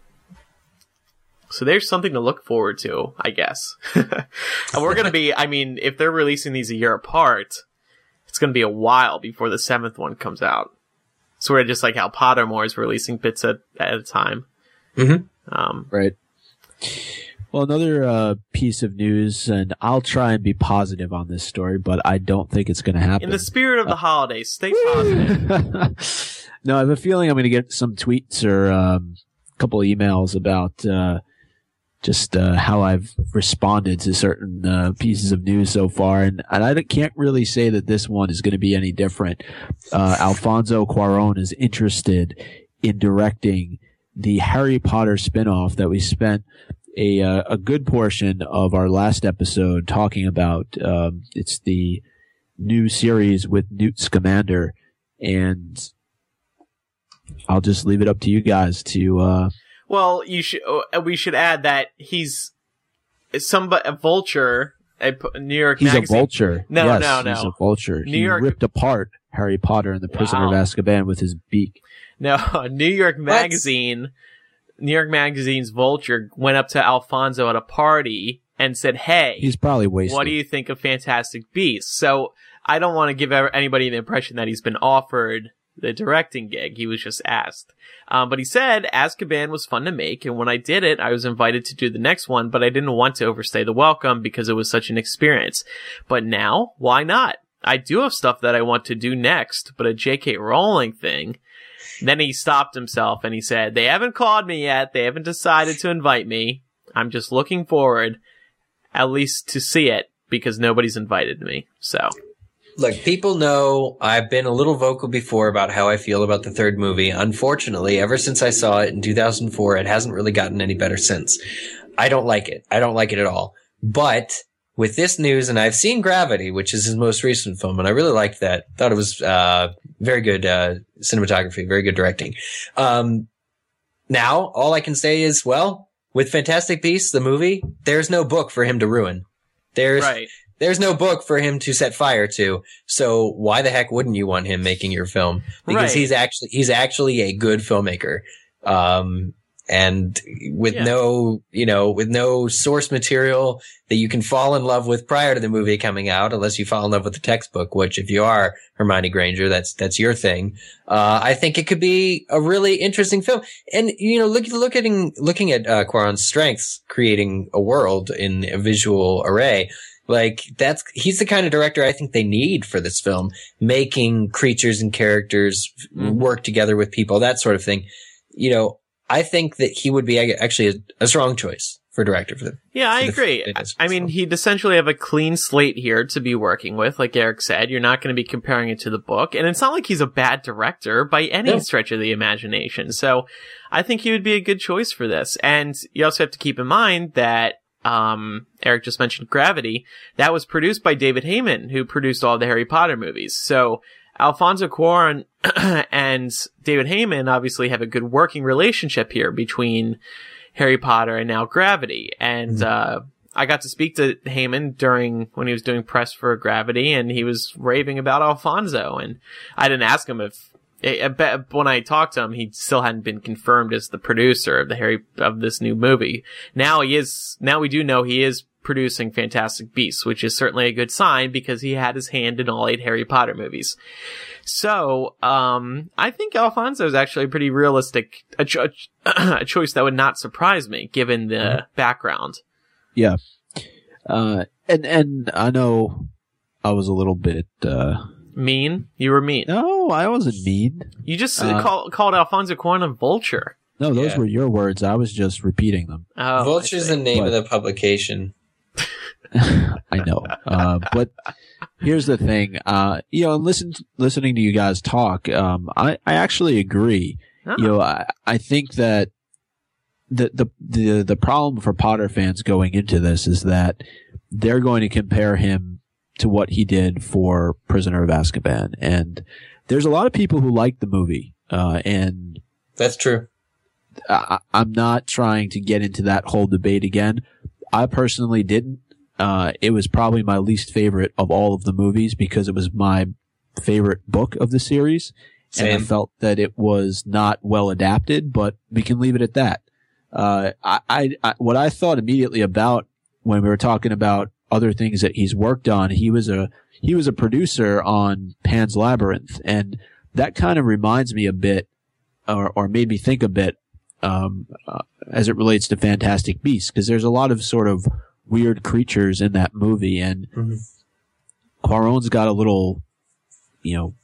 so there's something to look forward to, I guess. And we're going to be, I mean, if they're releasing these a year apart, it's going to be a while before the seventh one comes out. Sort of just like how Pottermore is releasing bits at, at a time. Mm-hmm. Um, Right. Well, another uh, piece of news, and I'll try and be positive on this story, but I don't think it's going to happen. in the spirit of the holidays, stay positive. No, I have a feeling I'm going to get some tweets or um, a couple of emails about uh, just uh, how I've responded to certain uh, pieces of news so far, and, and I can't really say that this one is going to be any different. Uh, Alfonso Cuarón is interested in directing the Harry Potter spinoff that we spent a uh, a good portion of our last episode talking about. Um, it's the new series with Newt Scamander, and I'll just leave it up to you guys to. Uh, Well, you should. Uh, we should add that he's some a vulture. A P- New York he's Magazine. a vulture. No, yes, no, no. He's a vulture. New he York- ripped apart Harry Potter and the Prisoner Wow. of Azkaban with his beak. No, New York Magazine. New York Magazine's vulture went up to Alfonso at a party and said, "Hey, He's probably wasted. what do you think of Fantastic Beasts?" So I don't want to give ever- anybody the impression that he's been offered the directing gig. He was just asked. Um, but he said, Azkaban was fun to make, and when I did it, I was invited to do the next one, but I didn't want to overstay the welcome because it was such an experience. But now, why not? I do have stuff that I want to do next, but a J K. Rowling thing. Then he stopped himself and he said, they haven't called me yet. They haven't decided to invite me. I'm just looking forward, at least to see it, because nobody's invited me. So, Look, people know I've been a little vocal before about how I feel about the third movie. Unfortunately, ever since I saw it in two thousand four, it hasn't really gotten any better since. I don't like it. I don't like it at all. But with this news, and I've seen Gravity, which is his most recent film, and I really liked that. Thought it was uh very good uh cinematography, very good directing. Um Now, all I can say is, well, with Fantastic Beasts, the movie, there's no book for him to ruin. There's right. There's no book for him to set fire to. So why the heck wouldn't you want him making your film? Because Right. he's actually he's actually a good filmmaker. Um and with Yeah. no, you know, with no source material that you can fall in love with prior to the movie coming out, unless you fall in love with the textbook, which if you are Hermione Granger, that's, that's your thing. Uh, I think it could be a really interesting film. And, you know, look, look at, looking at, uh, Cuarón's strengths, creating a world in a visual array. Like, that's, he's the kind of director I think they need for this film, making creatures and characters Mhm. work together with people, that sort of thing. You know, I think that he would be actually a, a strong choice for director for the. Yeah, I for the agree. I, Fantastic I mean, film. he'd essentially have a clean slate here to be working with. Like Eric said, you're not going to be comparing it to the book. And it's not like he's a bad director by any No. stretch of the imagination. So I think he would be a good choice for this. And you also have to keep in mind that um Eric just mentioned Gravity. That was produced by David Heyman, who produced all the Harry Potter movies. So Alfonso Cuarón and David Heyman obviously have a good working relationship here between Harry Potter and now Gravity. And, uh, I got to speak to Heyman during when he was doing press for Gravity, and he was raving about Alfonso. And I didn't ask him if, I bet when I talked to him, he still hadn't been confirmed as the producer of the Harry of this new movie. Now he is. Now we do know he is producing Fantastic Beasts, which is certainly a good sign because he had his hand in all eight Harry Potter movies. So, um, I think Alfonso is actually a pretty realistic, a, cho- a choice that would not surprise me given the mm-hmm. background. Yeah. Uh, and, and I know I was a little bit, uh, mean. You were mean. No, I wasn't mean. You just uh, call, called Alfonso Cuarón a vulture. No, those yeah. were your words. I was just repeating them. Oh, Vulture's the name but, of the publication. I know. Uh, but here's the thing. Uh, you know, listen, listening to you guys talk, um, I, I actually agree. Oh. You know, I, I think that the, the, the, the problem for Potter fans going into this is that they're going to compare him to what he did for Prisoner of Azkaban. And there's a lot of people who like the movie. Uh, and that's true. I, I'm not trying to get into that whole debate again. I personally didn't. Uh, it was probably my least favorite of all of the movies because it was my favorite book of the series. Same. And I felt that it was not well adapted, but we can leave it at that. Uh, I, I, I, what I thought immediately about when we were talking about other things that he's worked on, he was a, he was a producer on Pan's Labyrinth. And that kind of reminds me a bit, or, or made me think a bit, um, uh, as it relates to Fantastic Beasts, because there's a lot of sort of weird creatures in that movie, and mm-hmm. Cuarón's got a little, you know,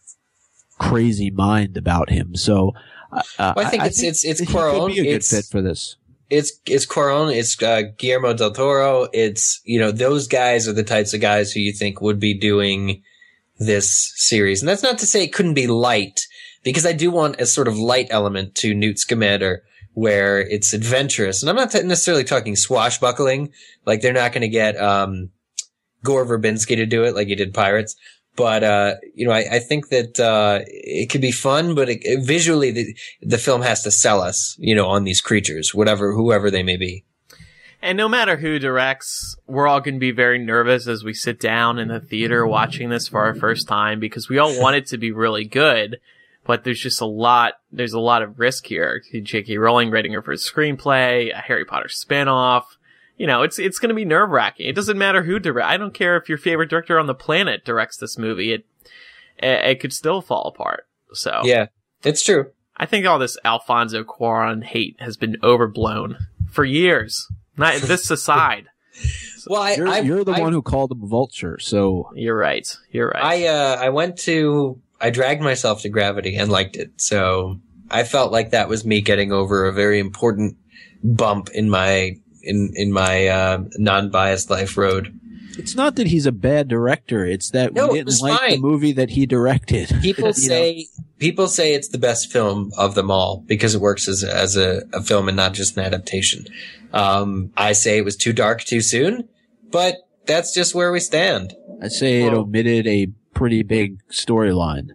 crazy mind about him. So, uh, well, I think I, it's I think it's it's he Cuarón. Could be a good it's, fit for this. It's it's Cuarón. It's uh, Guillermo del Toro. It's, you know, those guys are the types of guys who you think would be doing this series, and that's not to say it couldn't be light, because I do want a sort of light element to Newt Scamander, where it's adventurous. And I'm not necessarily talking swashbuckling. Like, they're not going to get um Gore Verbinski to do it like he did Pirates. But, uh, you know, I, I think that uh it could be fun, but it, it, visually the, the film has to sell us, you know, on these creatures, whatever, whoever they may be. And no matter who directs, we're all going to be very nervous as we sit down in the theater watching this for our first time, because we all want it to be really good. But there's just a lot, there's a lot of risk here. J K Rowling writing her first screenplay, a Harry Potter spinoff. You know, it's, it's going to be nerve wracking. It doesn't matter who directs. I don't care if your favorite director on the planet directs this movie. It, it, it could still fall apart. So. Yeah, it's true. I think all this Alfonso Cuarón hate has been overblown for years. Not this aside. So, well, I, you're, I, you're the I, one who called him a vulture. So. You're right. You're right. I, uh, I went to, I dragged myself to Gravity and liked it. So I felt like that was me getting over a very important bump in my, in, in my, uh, non-biased life road. It's not that he's a bad director. It's that no, we didn't like fine. the movie that he directed. People say, know? people say it's the best film of them all because it works as a, as a, a film and not just an adaptation. Um, I say it was too dark too soon, but that's just where we stand. I say well, it omitted a pretty big storyline.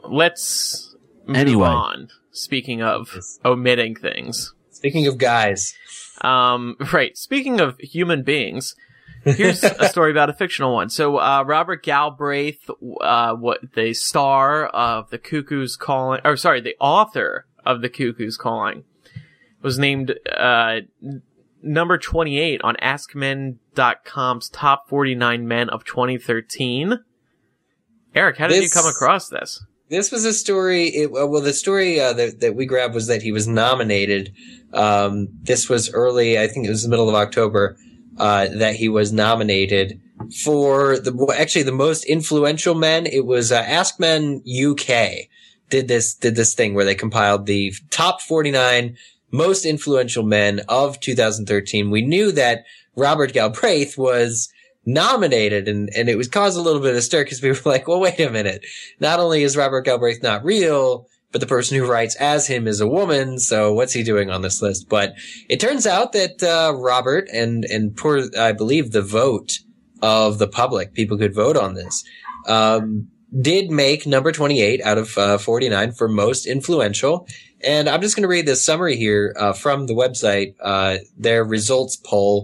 Let's move anyway. on. Speaking of omitting things. Speaking of guys. Um, right. Speaking of human beings, here's a story about a fictional one. So, uh, Robert Galbraith, uh, what, the star of The Cuckoo's Calling, or sorry, the author of The Cuckoo's Calling, was named, uh, number twenty-eight on Ask Men dot com's top forty-nine men of twenty thirteen. Eric, how did this, you come across this? This was a story, it, well, the story uh, that, that we grabbed was that he was nominated. Um, this was early, I think it was the middle of October, uh, that he was nominated for the, actually the most influential men. It was, uh, Ask Men U K did this, did this thing where they compiled the top forty-nine most influential men of two thousand thirteen. We knew that Robert Galbraith was nominated, and, and it was caused a little bit of stir because we were like, well, wait a minute. Not only is Robert Galbraith not real, but the person who writes as him is a woman, so what's he doing on this list? But it turns out that uh, Robert, and, and poor, I believe, the vote of the public, people could vote on this, um, did make number twenty-eight out of uh, forty-nine for most influential. And I'm just going to read this summary here uh, from the website, uh, their results poll.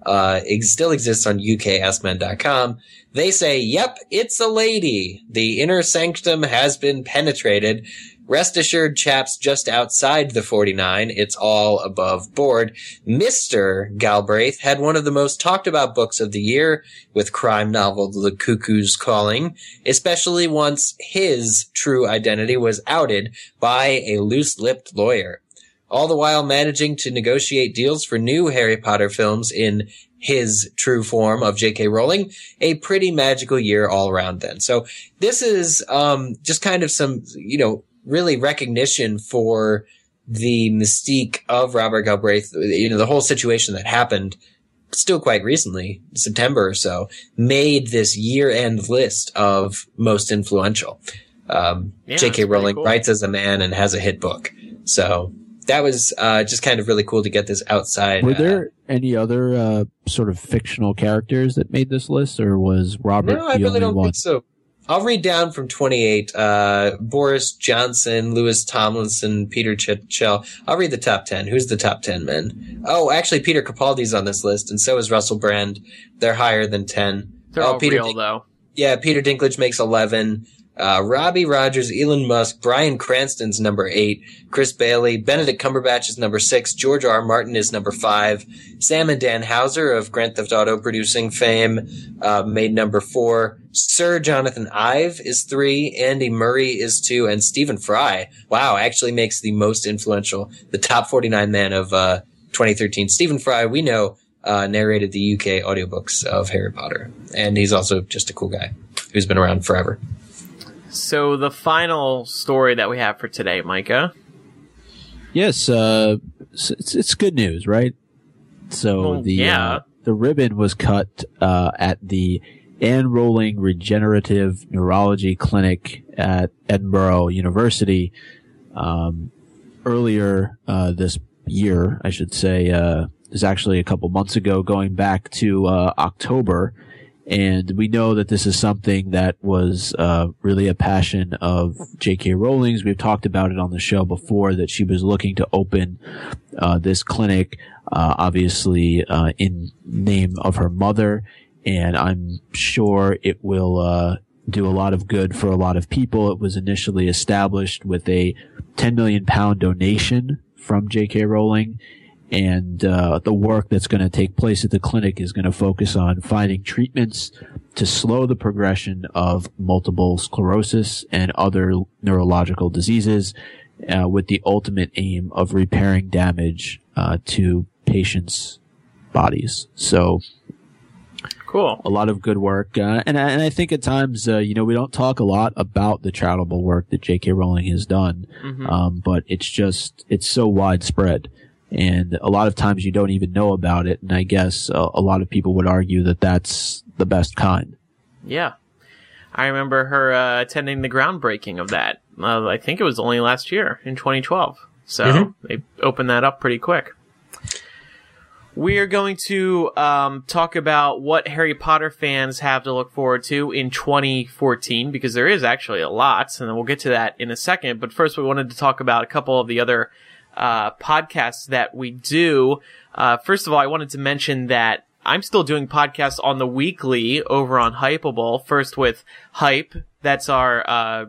uh, it still exists on U K ask men dot com. They say, yep, it's a lady. The inner sanctum has been penetrated. Rest assured, chaps, just outside the forty-nine, it's all above board. Mister Galbraith had one of the most talked about books of the year with crime novel The Cuckoo's Calling, especially once his true identity was outed by a loose-lipped lawyer. All the while managing to negotiate deals for new Harry Potter films in his true form of J K. Rowling. A pretty magical year all around then. So this is um just kind of some, you know, really recognition for the mystique of Robert Galbraith. You know, the whole situation that happened still quite recently, September or so, made this year-end list of most influential. Um, yeah, J K. Rowling cool. writes as a man and has a hit book. So that was uh, just kind of really cool to get this outside. Were there uh, any other uh, sort of fictional characters that made this list, or was Robert No, I the really only don't one? think so. I'll read down from twenty-eight. Uh, Boris Johnson, Lewis Tomlinson, Peter Chitchell. I'll read the top ten. Who's the top ten men? Oh, actually, Peter Capaldi's on this list, and so is Russell Brand. They're higher than ten. They're oh, all Peter real, Din- though. Yeah, Peter Dinklage makes eleven. Uh, Robbie Rogers, Elon Musk, Bryan Cranston's number eight, Chris Bailey, Benedict Cumberbatch is number six, George R. R. Martin is number five, Sam and Dan Houser of Grand Theft Auto producing fame, uh, made number four, Sir Jonathan Ive is three, Andy Murray is two, and Stephen Fry, wow, actually makes the most influential, the top forty-nine man of, uh, twenty thirteen. Stephen Fry, we know, uh, narrated the U K audiobooks of Harry Potter, and he's also just a cool guy who's been around forever. So the final story that we have for today, Micah. Yes, uh, it's, it's good news, right? So Well, the yeah. uh, the ribbon was cut uh, at the Anne Rowling Regenerative Neurology Clinic at Edinburgh University um, earlier uh, this year, I should say. Uh, it was actually a couple months ago, going back to uh, October. And we know that this is something that was uh, really a passion of J K. Rowling's. We've talked about it on the show before, that she was looking to open uh, this clinic, uh, obviously uh, in name of her mother. And I'm sure it will uh, do a lot of good for a lot of people. It was initially established with a ten million pound donation from J K. Rowling. And uh, the work that's going to take place at the clinic is going to focus on finding treatments to slow the progression of multiple sclerosis and other neurological diseases, uh, with the ultimate aim of repairing damage uh, to patients' bodies. So, Cool. a lot of good work. Uh, and, I- and I think at times, uh, you know, we don't talk a lot about the charitable work that J K. Rowling has done, Mhm. um, but it's just, it's so widespread. And a lot of times you don't even know about it. And I guess uh, a lot of people would argue that that's the best kind. Yeah. I remember her uh, attending the groundbreaking of that. Uh, I think it was only last year in twenty twelve. So Mhm. they opened that up pretty quick. We are going to um, talk about what Harry Potter fans have to look forward to in twenty fourteen, because there is actually a lot, and then we'll get to that in a second. But first, we wanted to talk about a couple of the other uh podcasts that we do. Uh first of all, I wanted to mention that I'm still doing podcasts on the weekly over on Hypeable. First with Hype, that's our uh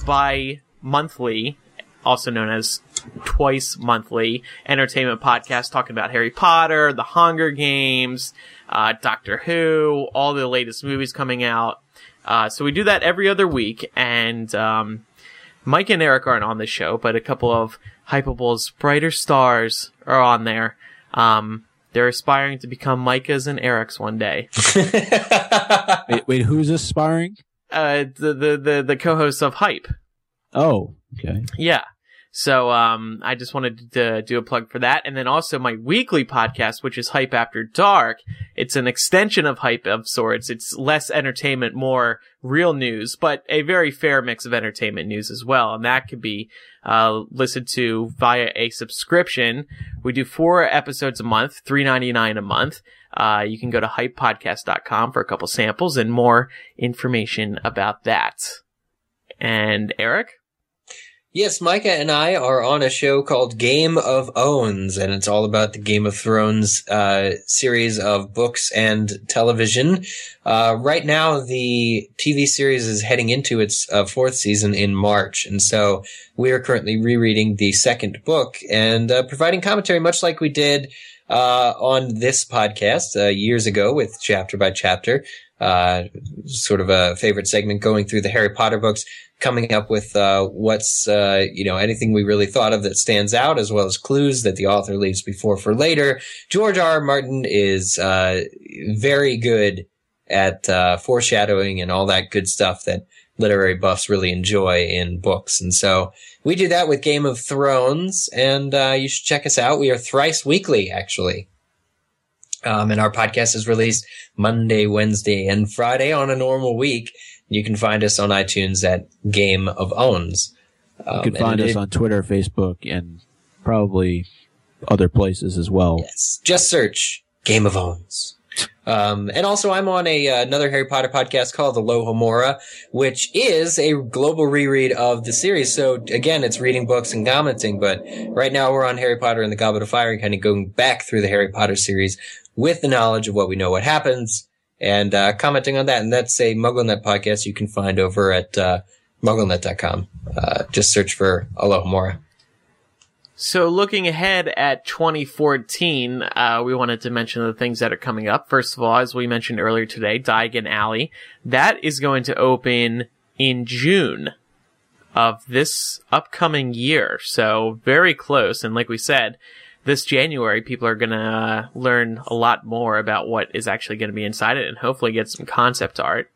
bi-monthly, also known as twice monthly entertainment podcast, talking about Harry Potter, The Hunger Games, uh Doctor Who, all the latest movies coming out. Uh so we do that every other week, and um Mike and Eric aren't on the show, but a couple of Hypeable's brighter stars are on there. Um, they're aspiring to become Micah's and Eric's one day. Wait, wait, who's aspiring? Uh, the, the, the, the co-hosts of Hype. Oh, okay. Yeah. So, um, I just wanted to do a plug for that. And then also my weekly podcast, which is Hype After Dark. It's an extension of Hype of sorts. It's less entertainment, more real news, but a very fair mix of entertainment news as well. And that could be, uh, listened to via a subscription. We do four episodes a month, three ninety-nine a month. Uh, you can go to hype podcast dot com for a couple samples and more information about that. And Eric? Yes, Micah and I are on a show called Game of Owns, and it's all about the Game of Thrones uh, series of books and television. Uh, right now, the T V series is heading into its uh, fourth season in March, and so we are currently rereading the second book and uh, providing commentary, much like we did uh, on this podcast uh, years ago with Chapter by Chapter, uh, sort of a favorite segment going through the Harry Potter books, coming up with uh, what's, uh, you know, anything we really thought of that stands out, as well as clues that the author leaves before for later. George R. R. Martin is uh, very good at uh, foreshadowing and all that good stuff that literary buffs really enjoy in books. And so we do that with Game of Thrones, and uh, you should check us out. We are thrice weekly, actually. Um, and our podcast is released Monday, Wednesday, and Friday on a normal week. You can find us on iTunes at Game of Owns. Um, you can find us it, on Twitter, Facebook, and probably other places as well. Yes, just search Game of Owns. Um, and also I'm on a uh, another Harry Potter podcast called The Alohomora, which is a global reread of the series. So again, it's reading books and commenting, but right now we're on Harry Potter and the Goblet of Fire and kind of going back through the Harry Potter series with the knowledge of what we know what happens and uh, commenting on that. And that's a MuggleNet podcast you can find over at uh, mugglenet dot com. Uh, just search for Alohomora. So looking ahead at twenty fourteen, uh, we wanted to mention the things that are coming up. First of all, as we mentioned earlier today, Diagon Alley. That is going to open in June of this upcoming year. So very close. And like we said, this January, people are going to uh, learn a lot more about what is actually going to be inside it and hopefully get some concept art.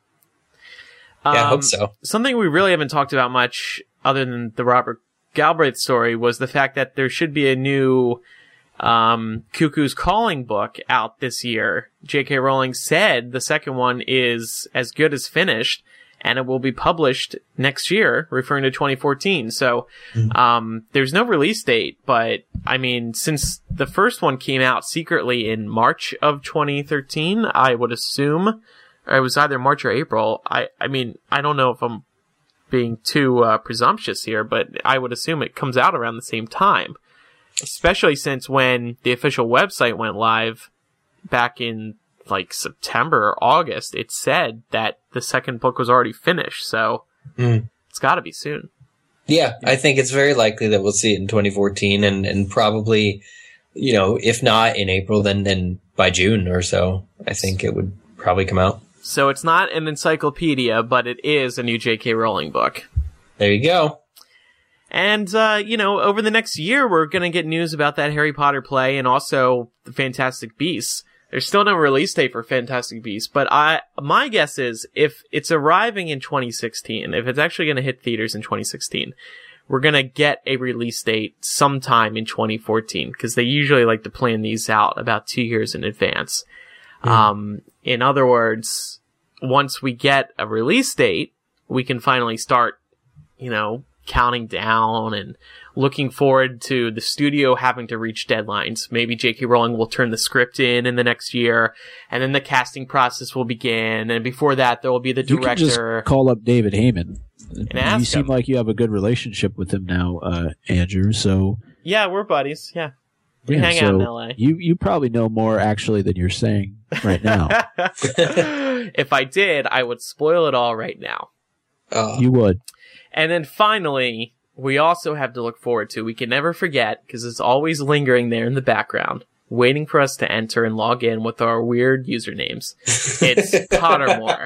Um, yeah, I hope so. Something we really haven't talked about much other than the Robert Galbraith story was the fact that there should be a new um, Cuckoo's Calling book out this year. J K. Rowling said the second one is as good as finished, and it will be published next year, referring to twenty fourteen. So um, there's no release date, but I mean, since the first one came out secretly in March of twenty thirteen, I would assume it was either March or April. I, I mean, I don't know if I'm being too uh, presumptuous here, but I would assume it comes out around the same time, especially since when the official website went live back in like September or August, it said that the second book was already finished. So mm. it's got to be soon. Yeah, I think it's very likely that we'll see it in twenty fourteen and, and probably, you know, if not in April, then, then by June or so, I think it would probably come out. So it's not an encyclopedia, but it is a new J K. Rowling book. There you go. And, uh, you know, over the next year, we're going to get news about that Harry Potter play and also the Fantastic Beasts. There's still no release date for Fantastic Beasts, but I, my guess is if it's arriving in twenty sixteen, if it's actually going to hit theaters in twenty sixteen, we're going to get a release date sometime in twenty fourteen, because they usually like to plan these out about two years in advance. Mm. Um, in other words, once we get a release date, we can finally start, you know, counting down and looking forward to the studio having to reach deadlines. Maybe J K. Rowling will turn the script in in the next year, and then the casting process will begin. And before that, there will be the director. You can just call up David Heyman. And ask you seem him. like you have a good relationship with him now, uh, Andrew. So yeah, we're buddies. Yeah. We yeah, hang so out in L A. You you probably know more actually than you're saying right now. If I did, I would spoil it all right now. Oh. You would. And then finally, we also have to look forward to, we can never forget, because it's always lingering there in the background, waiting for us to enter and log in with our weird usernames. It's Pottermore.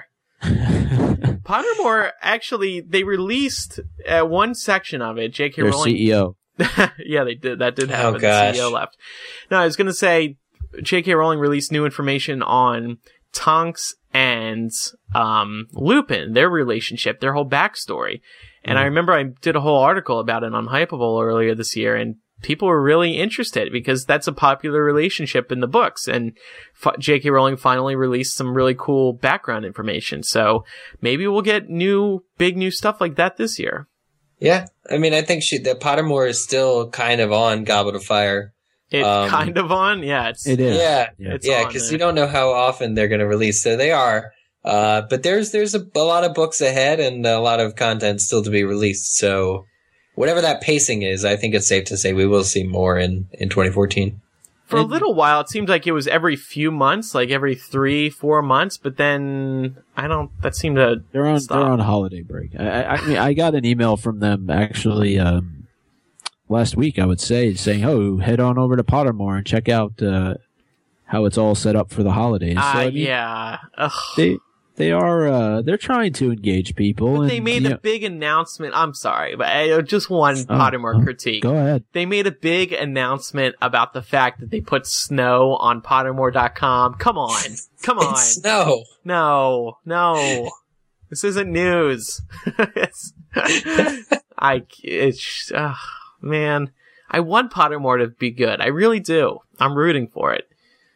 Pottermore, actually, they released uh, one section of it. J K. Their Rowling. C E O. Yeah, they did. That did happen. Oh, gosh. The C E O left. No, I was going to say, J K. Rowling released new information on Tonks and um, Lupin, their relationship, their whole backstory. And mm. I remember I did a whole article about it on Hypable earlier this year, and people were really interested because that's a popular relationship in the books. And F- J K. Rowling finally released some really cool background information. So maybe we'll get new, big new stuff like that this year. Yeah, I mean, I think she, that Pottermore is still kind of on Goblet of Fire. It's um, kind of on, yeah. It's, it is. Yeah, yeah, yeah, because you don't know how often they're going to release. So they are, uh, but there's there's a, a lot of books ahead and a lot of content still to be released. So whatever that pacing is, I think it's safe to say we will see more in, in twenty fourteen. For a little while, it seemed like it was every few months, like every three, four months. But then I don't. That seemed to They're on stop. they're on holiday break. I, I, I mean, I got an email from them actually um, last week. I would say saying, "Oh, head on over to Pottermore and check out uh, how it's all set up for the holidays." Uh, so, I mean, yeah. Ugh. they they are uh, they're trying to engage people. But and, they made you a know, big announcement. I'm sorry, but I, just one Oh, Pottermore oh, critique. Go ahead. They made a big announcement about the fact that they put snow on Pottermore dot com. Come on. Come on. It's snow. No, no. This isn't news. it's, I, it's, uh, man. I want Pottermore to be good. I really do. I'm rooting for it.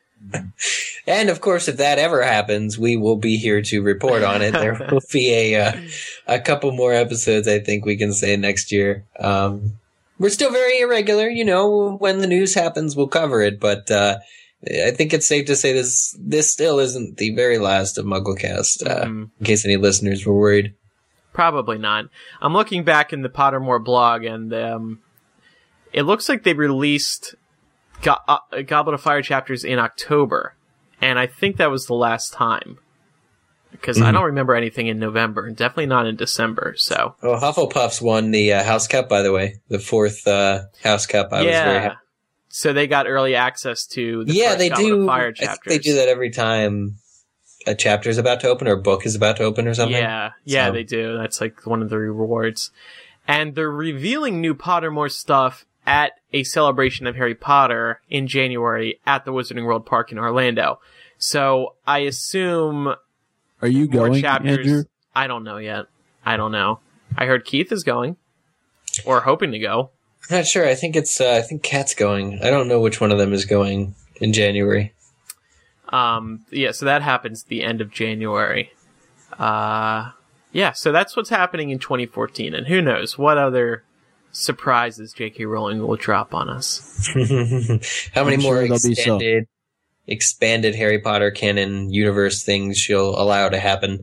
And of course, if that ever happens, we will be here to report on it. There will be a uh, a couple more episodes, I think we can say, next year. Um, we're still very irregular, you know. When the news happens, we'll cover it. But uh, I think it's safe to say this this still isn't the very last of MuggleCast, uh, Mm. in case any listeners were worried. Probably not. I'm looking back in the Pottermore blog, and um, it looks like they released Go- uh, Goblet of Fire chapters in October, and I think that was the last time. Because Mm-hmm. I don't remember anything in November, and definitely not in December, so... Oh, Hufflepuffs won the uh, House Cup, by the way. The fourth uh, House Cup. I was very yeah, happy. so they got early access to the Yeah, first they Goblet do. of Fire I chapters. think they do that every time a chapter is about to open or a book is about to open or something. Yeah, yeah, So- they do. That's like one of the rewards. And they're revealing new Pottermore stuff at a celebration of Harry Potter in January at the Wizarding World Park in Orlando. So I assume Are you more going, chapters. Andrew? I don't know yet. I don't know. I heard Keith is going, or hoping to go. I'm not sure. I think it's. Uh, I think Kat's going. I don't know which one of them is going in January. Um, yeah, so that happens the end of January. Uh, yeah, so that's what's happening in twenty fourteen, and who knows what other surprises J K Rowling will drop on us. How many I'm more sure there'll be some. expanded, expanded Harry Potter canon universe things she'll allow to happen?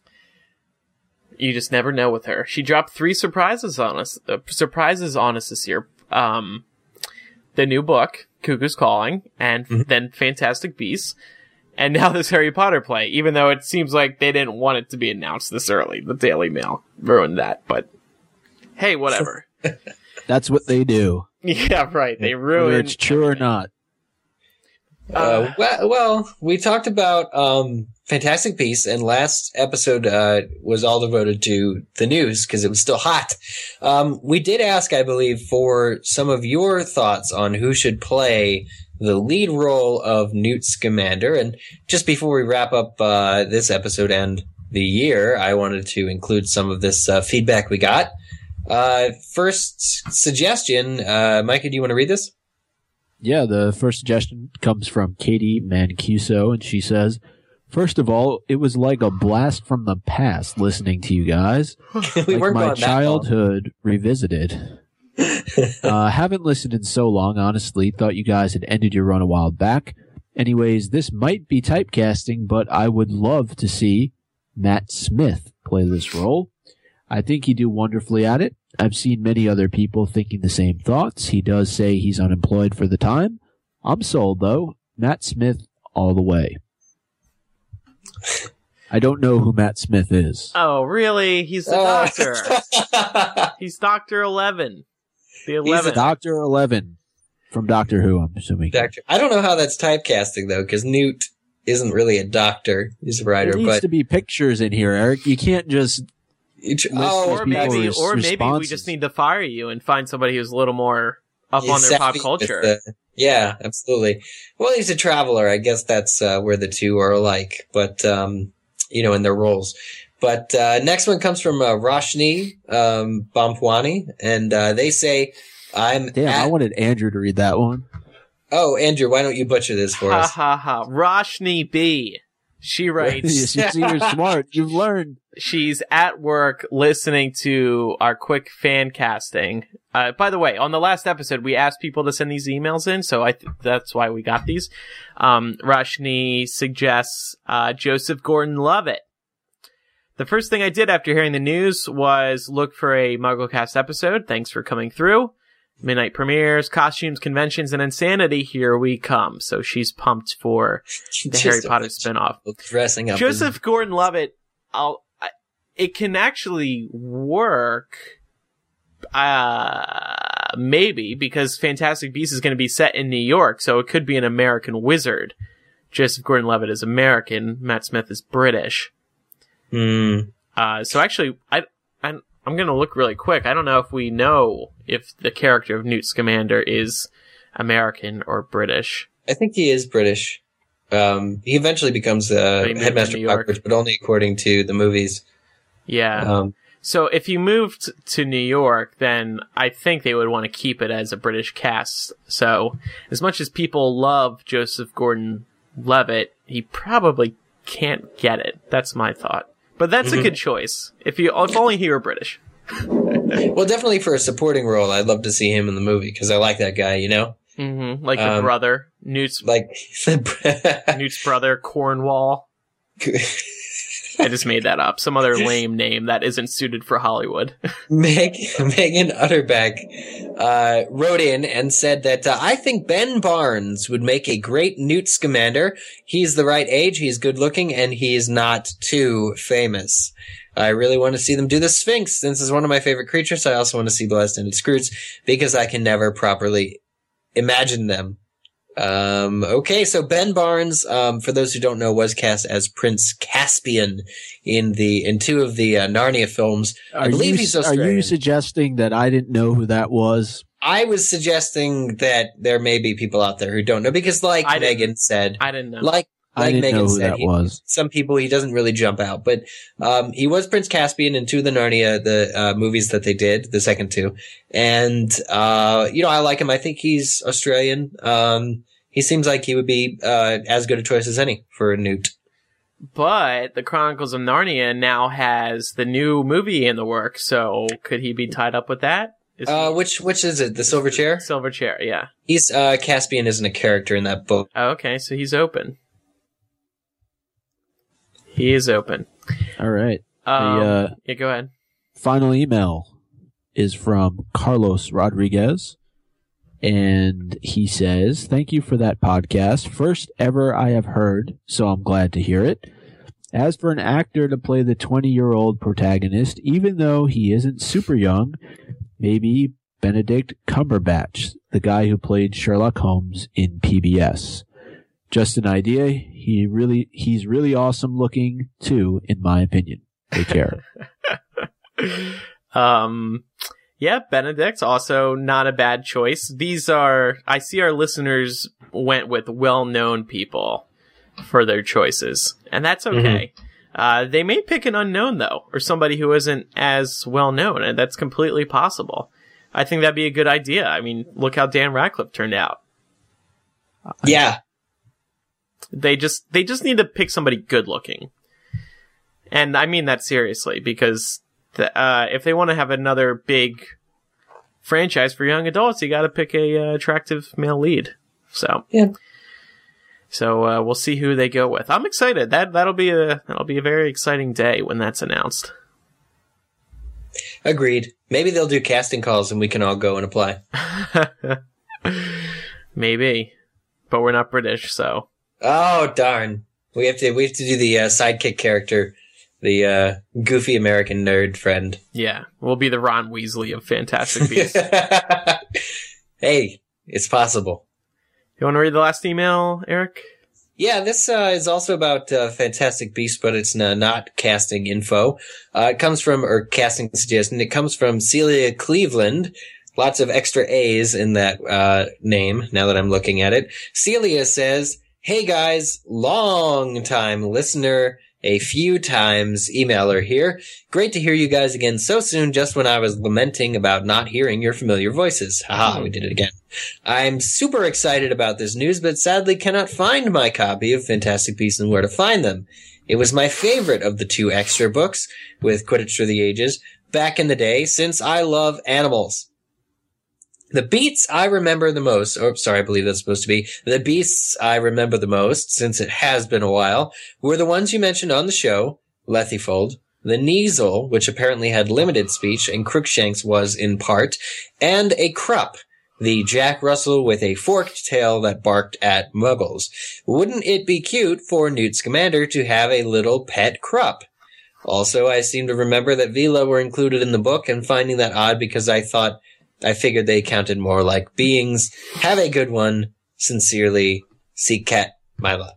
You just never know with her. She dropped three surprises on us. Uh, surprises on us this year. Um, the new book, Cuckoo's Calling, and Mm-hmm. then Fantastic Beasts, and now this Harry Potter play. Even though it seems like they didn't want it to be announced this early, the Daily Mail ruined that. But hey, whatever. That's what they do, Yeah, right. They ruined. whether it's true or not. Uh, well, well, we talked about um, Fantastic Beasts, and last episode uh, was all devoted to the news because it was still hot. Um, we did ask, I believe, for some of your thoughts on who should play the lead role of Newt Scamander. And just before we wrap up uh, this episode and the year, I wanted to include some of this uh, feedback we got. Uh, first suggestion, uh, Micah, do you want to read this? Yeah, the first suggestion comes from Katie Mancuso, and she says, first of all, it was like a blast from the past listening to you guys. we Like weren't my going that long. childhood revisited. uh, haven't listened in so long, honestly. Thought you guys had ended your run a while back. Anyways, this might be typecasting, but I would love to see Matt Smith play this role. I think he'd do wonderfully at it. I've seen many other people thinking the same thoughts. He does say he's unemployed for the time. I'm sold, though. Matt Smith all the way. I don't know who Matt Smith is. Oh, really? He's the Uh, doctor. He's Doctor Eleven. The eleventh. Doctor Eleven from Doctor Who, I'm assuming. Doctor. I don't know how that's typecasting though, because Newt isn't really a doctor; he's a writer. There needs But to be pictures in here, Eric. You can't just... It's- Listen oh, to Or people maybe, res- or maybe we responses. just need to fire you and find somebody who's a little more up he's on their pop savvy with culture. the- yeah, absolutely. Well, he's a traveler. I guess that's uh, where the two are alike, but um, you know, in their roles. But uh, next one comes from uh, Roshni um, Bampwani, and uh, they say, "I'm Damn, at- I wanted Andrew to read that one. Oh, Andrew, why don't you butcher this for Ha us?" ha ha. Roshni B. She writes, You see, you're smart. You've learned. she's at work listening to our quick fan casting. Uh, by the way, on the last episode, we asked people to send these emails in, so I th- that's why we got these. Um, Roshni suggests uh, Joseph Gordon-Levitt. The first thing I did after hearing the news was look for a MuggleCast episode. Thanks for coming through. Midnight premieres, costumes, conventions, and insanity. Here we come. So she's pumped for the Just Harry Potter spinoff. Dressing up. Joseph Gordon-Levitt, I'll, I, it can actually work, uh, maybe, because Fantastic Beasts is going to be set in New York, so it could be an American wizard. Joseph Gordon-Levitt is American, Matt Smith is British. Hmm. Uh, so actually, I, I, I'm going to look really quick. I don't know if we know if the character of Newt Scamander is American or British. I think he is British. Um, he eventually becomes uh, But he moved to headmaster New of York. Hogwarts, but only according to the movies. Yeah. Um, So if you moved to New York, then I think they would want to keep it as a British cast. So as much as people love Joseph Gordon-Levitt, he probably can't get it. That's my thought. But that's Mm-hmm. a good choice. If you, if only he were British. well, definitely for a supporting role, I'd love to see him in the movie because I like that guy. You know, Mm-hmm. Like the Um, brother, Newt's like Newt's brother, Cornwall. I just made that up. Some other lame name that isn't suited for Hollywood. Meg, Megan Utterbeck uh, wrote in and said that uh, I think Ben Barnes would make a great Newt Scamander. He's the right age, he's good looking, and he's not too famous. I really want to see them do the Sphinx. Since it's one of my favorite creatures, I also want to see Blast-Ended Scroots because I can never properly imagine them. Um, okay, so Ben Barnes, um, for those who don't know, was cast as Prince Caspian in the in two of the uh, Narnia films. I Are believe you, he's are Australian. you suggesting that I didn't know who that was? I was suggesting that there may be people out there who don't know because, like I didn't- Megan said, I didn't know. like I like didn't Megan know who said, that he- was. some people he doesn't really jump out, but um, he was Prince Caspian in two of the Narnia the uh, movies that they did, the second two, and uh, you know I like him. I think he's Australian. Um, he seems like he would be uh, as good a choice as any for a Newt. But the Chronicles of Narnia now has the new movie in the works, so could he be tied up with that? Is Uh, he- which which is it? The Silver Chair? Silver Chair, yeah. He's uh, Caspian isn't a character in that book. Oh, okay, so he's open. He is open. All right. Um, the uh, yeah, go ahead. final email is from Carlos Rodriguez. And he says, thank you for that podcast. First ever I have heard, so I'm glad to hear it. As for an actor to play the twenty-year-old protagonist, even though he isn't super young, maybe Benedict Cumberbatch, the guy who played Sherlock Holmes in P B S. Just an idea. He really, he's really awesome looking too, in my opinion. Take care. um, yeah, Benedict's also not a bad choice. These are, I see our listeners went with well-known people for their choices, and that's okay. Mm-hmm. Uh, they may pick an unknown, though, or somebody who isn't as well-known, and that's completely possible. I think that'd be a good idea. I mean, look how Dan Radcliffe turned out. Yeah. They just, they just need to pick somebody good-looking. And I mean that seriously, because the, uh, if they want to have another big franchise for young adults, you got to pick a uh, attractive male lead. So, yeah. So uh, we'll see who they go with. I'm excited. That that'll be a that'll be a very exciting day when that's announced. Agreed. Maybe they'll do casting calls and we can all go and apply. Maybe, but we're not British, so. Oh darn! We have to we have to do the uh, sidekick character. The uh, goofy American nerd friend. Yeah, we'll be the Ron Weasley of Fantastic Beasts. Hey, it's possible. You want to read the last email, Eric? Yeah, this uh, is also about uh, Fantastic Beasts, but it's uh, not casting info. Uh, it comes from, or casting suggestion, it comes from Celia Cleveland. Lots of extra A's in that uh, name, now that I'm looking at it. Celia says, hey guys, long time listener, a few times emailer here. Great to hear you guys again so soon, just when I was lamenting about not hearing your familiar voices. Haha, we did it again. I'm super excited about this news, but sadly cannot find my copy of Fantastic Beasts and Where to Find Them. It was my favorite of the two extra books with Quidditch for the Ages back in the day, since I love animals. The beats I remember the most, oh, sorry, I believe that's supposed to be, the beasts I remember the most, since it has been a while, were the ones you mentioned on the show, Lethifold, the Kneazle, which apparently had limited speech, and Crookshanks was in part, and a Krupp, the Jack Russell with a forked tail that barked at Muggles. Wouldn't it be cute for Newt Scamander to have a little pet Krupp? Also, I seem to remember that Vila were included in the book, and finding that odd because I thought, I figured they counted more like beings. Have a good one. Sincerely, Seacat Mila.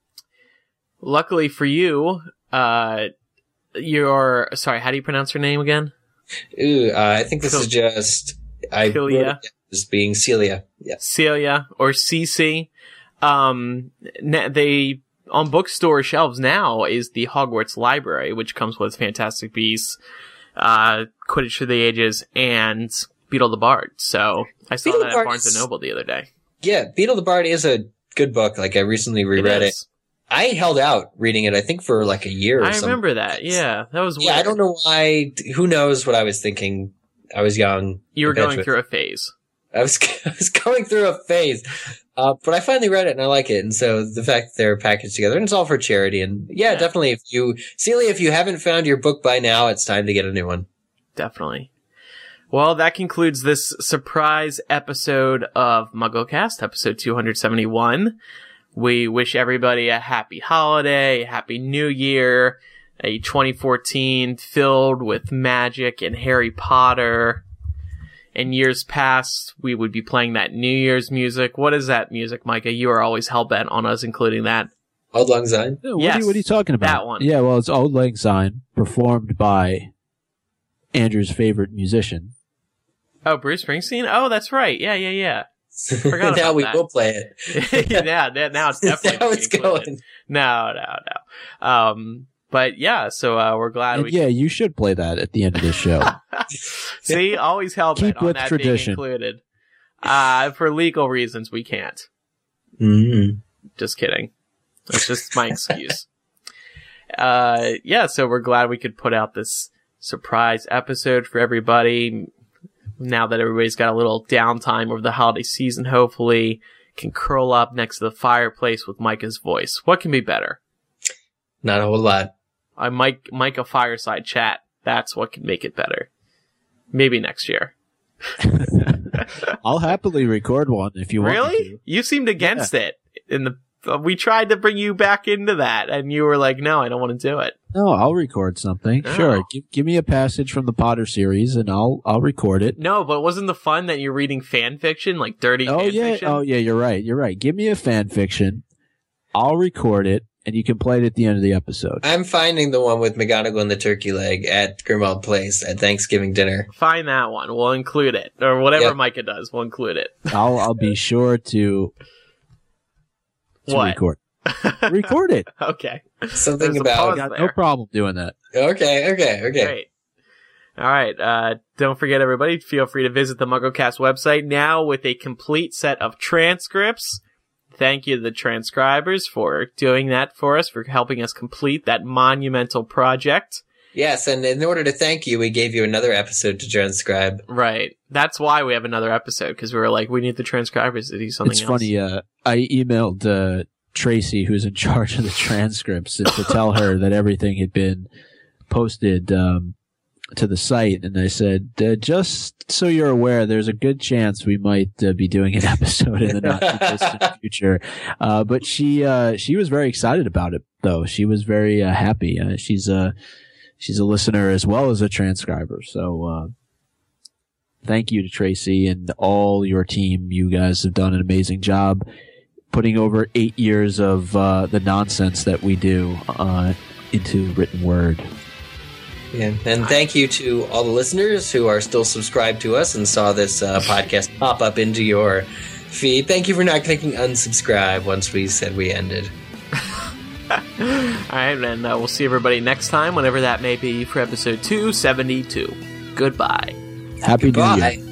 Luckily for you, uh, your, sorry, how do you pronounce her name again? Ooh, uh, I think this Cil- is just, I wrote Celia. it as being Celia. Yeah. Celia or Cece. Um, na- they, on bookstore shelves now is the Hogwarts Library, which comes with Fantastic Beasts, uh, Quidditch for the Ages, and Beetle the Bard. So I saw Beetle that the at Bard Barnes is- and Noble the other day. Yeah, Beetle the Bard is a good book. Like, I recently reread it. is. I held out reading it, I think, for like a year or I something. remember that. Yeah, that was weird. Yeah, I don't know why. Who knows what I was thinking? I was young. You were going impetuous. through a phase. I was I was going through a phase, uh, but I finally read it and I like it. And so the fact that they're packaged together, and it's all for charity. And yeah, Yeah. definitely. If you, Celia, if you haven't found your book by now, it's time to get a new one. Definitely. Well, that concludes this surprise episode of MuggleCast, episode two hundred seventy-one. We wish everybody a happy holiday, a happy new year, a twenty fourteen filled with magic and Harry Potter. In years past, we would be playing that New Year's music. What is that music, Micah? You are always hell-bent on us including that. Auld Lang Syne. Yeah, what, Yes, are you, what are you talking about? that one. Yeah, well, it's Auld Lang Syne, performed by Andrew's favorite musician. Oh, Bruce Springsteen? Oh, that's right. Yeah, yeah, yeah. Forgot now about we that. will play it. yeah, that- now it's definitely now being it's included. going. No, no, no. Um, but yeah, so uh, we're glad And we yeah, you should play that at the end of this show. see. Always hell bent Keep on with that tradition. being included. Uh, for legal reasons, we can't. Mm-hmm. Just kidding. That's just my excuse. Uh, yeah, so we're glad we could put out this surprise episode for everybody. Now that everybody's got a little downtime over the holiday season, hopefully can curl up next to the fireplace with Micah's voice. What can be better? Not a whole lot. I Mike Micah fireside chat. That's what can make it better. Maybe next year. I'll happily record one if you want me Really? to. You seemed against it. In the uh, we tried to bring you back into that, and you were like, "No, I don't want to do it." No, I'll record something. Oh. Sure. Give, give me a passage from the Potter series and I'll I'll record it. No, but wasn't the fun that you're reading fan fiction, like dirty Oh fan yeah. fiction? Oh yeah, you're right. You're right. Give me a fan fiction. I'll record it and you can play it at the end of the episode. I'm finding the one with McGonagall and the turkey leg at Grimmauld Place at Thanksgiving dinner. Find that one. We'll include it, or whatever Yep. Micah does. We'll include it. I'll I'll be sure to, to What? record. Record it. Okay. Something There's a about. pause. I got no there. problem doing that. Okay, okay, okay. Great. All right. Uh, don't forget, everybody, feel free to visit the MuggleCast website now with a complete set of transcripts. Thank you to the transcribers for doing that for us, for helping us complete that monumental project. Yes, and in order to thank you, we gave you another episode to transcribe. Right. That's why we have another episode, because we were like, we need the transcribers to do something It's else. funny. Uh, I emailed uh, Tracy, who's in charge of the transcripts, and to tell her that everything had been posted um, to the site, and I said, uh, just so you're aware, there's a good chance we might uh, be doing an episode in the not too distant future. Uh, but she uh, she was very excited about it, though. She was very uh, happy. Uh, she's a she's a listener as well as a transcriber. So uh, thank you to Tracy and all your team. You guys have done an amazing job putting over eight years of uh, the nonsense that we do uh, into written word. Yeah, and thank you to all the listeners who are still subscribed to us and saw this uh, podcast pop up into your feed. Thank you for not clicking unsubscribe once we said we ended. All right, and uh, we'll see everybody next time, whenever that may be, for episode two seventy-two. Goodbye. Happy New Year. Bye.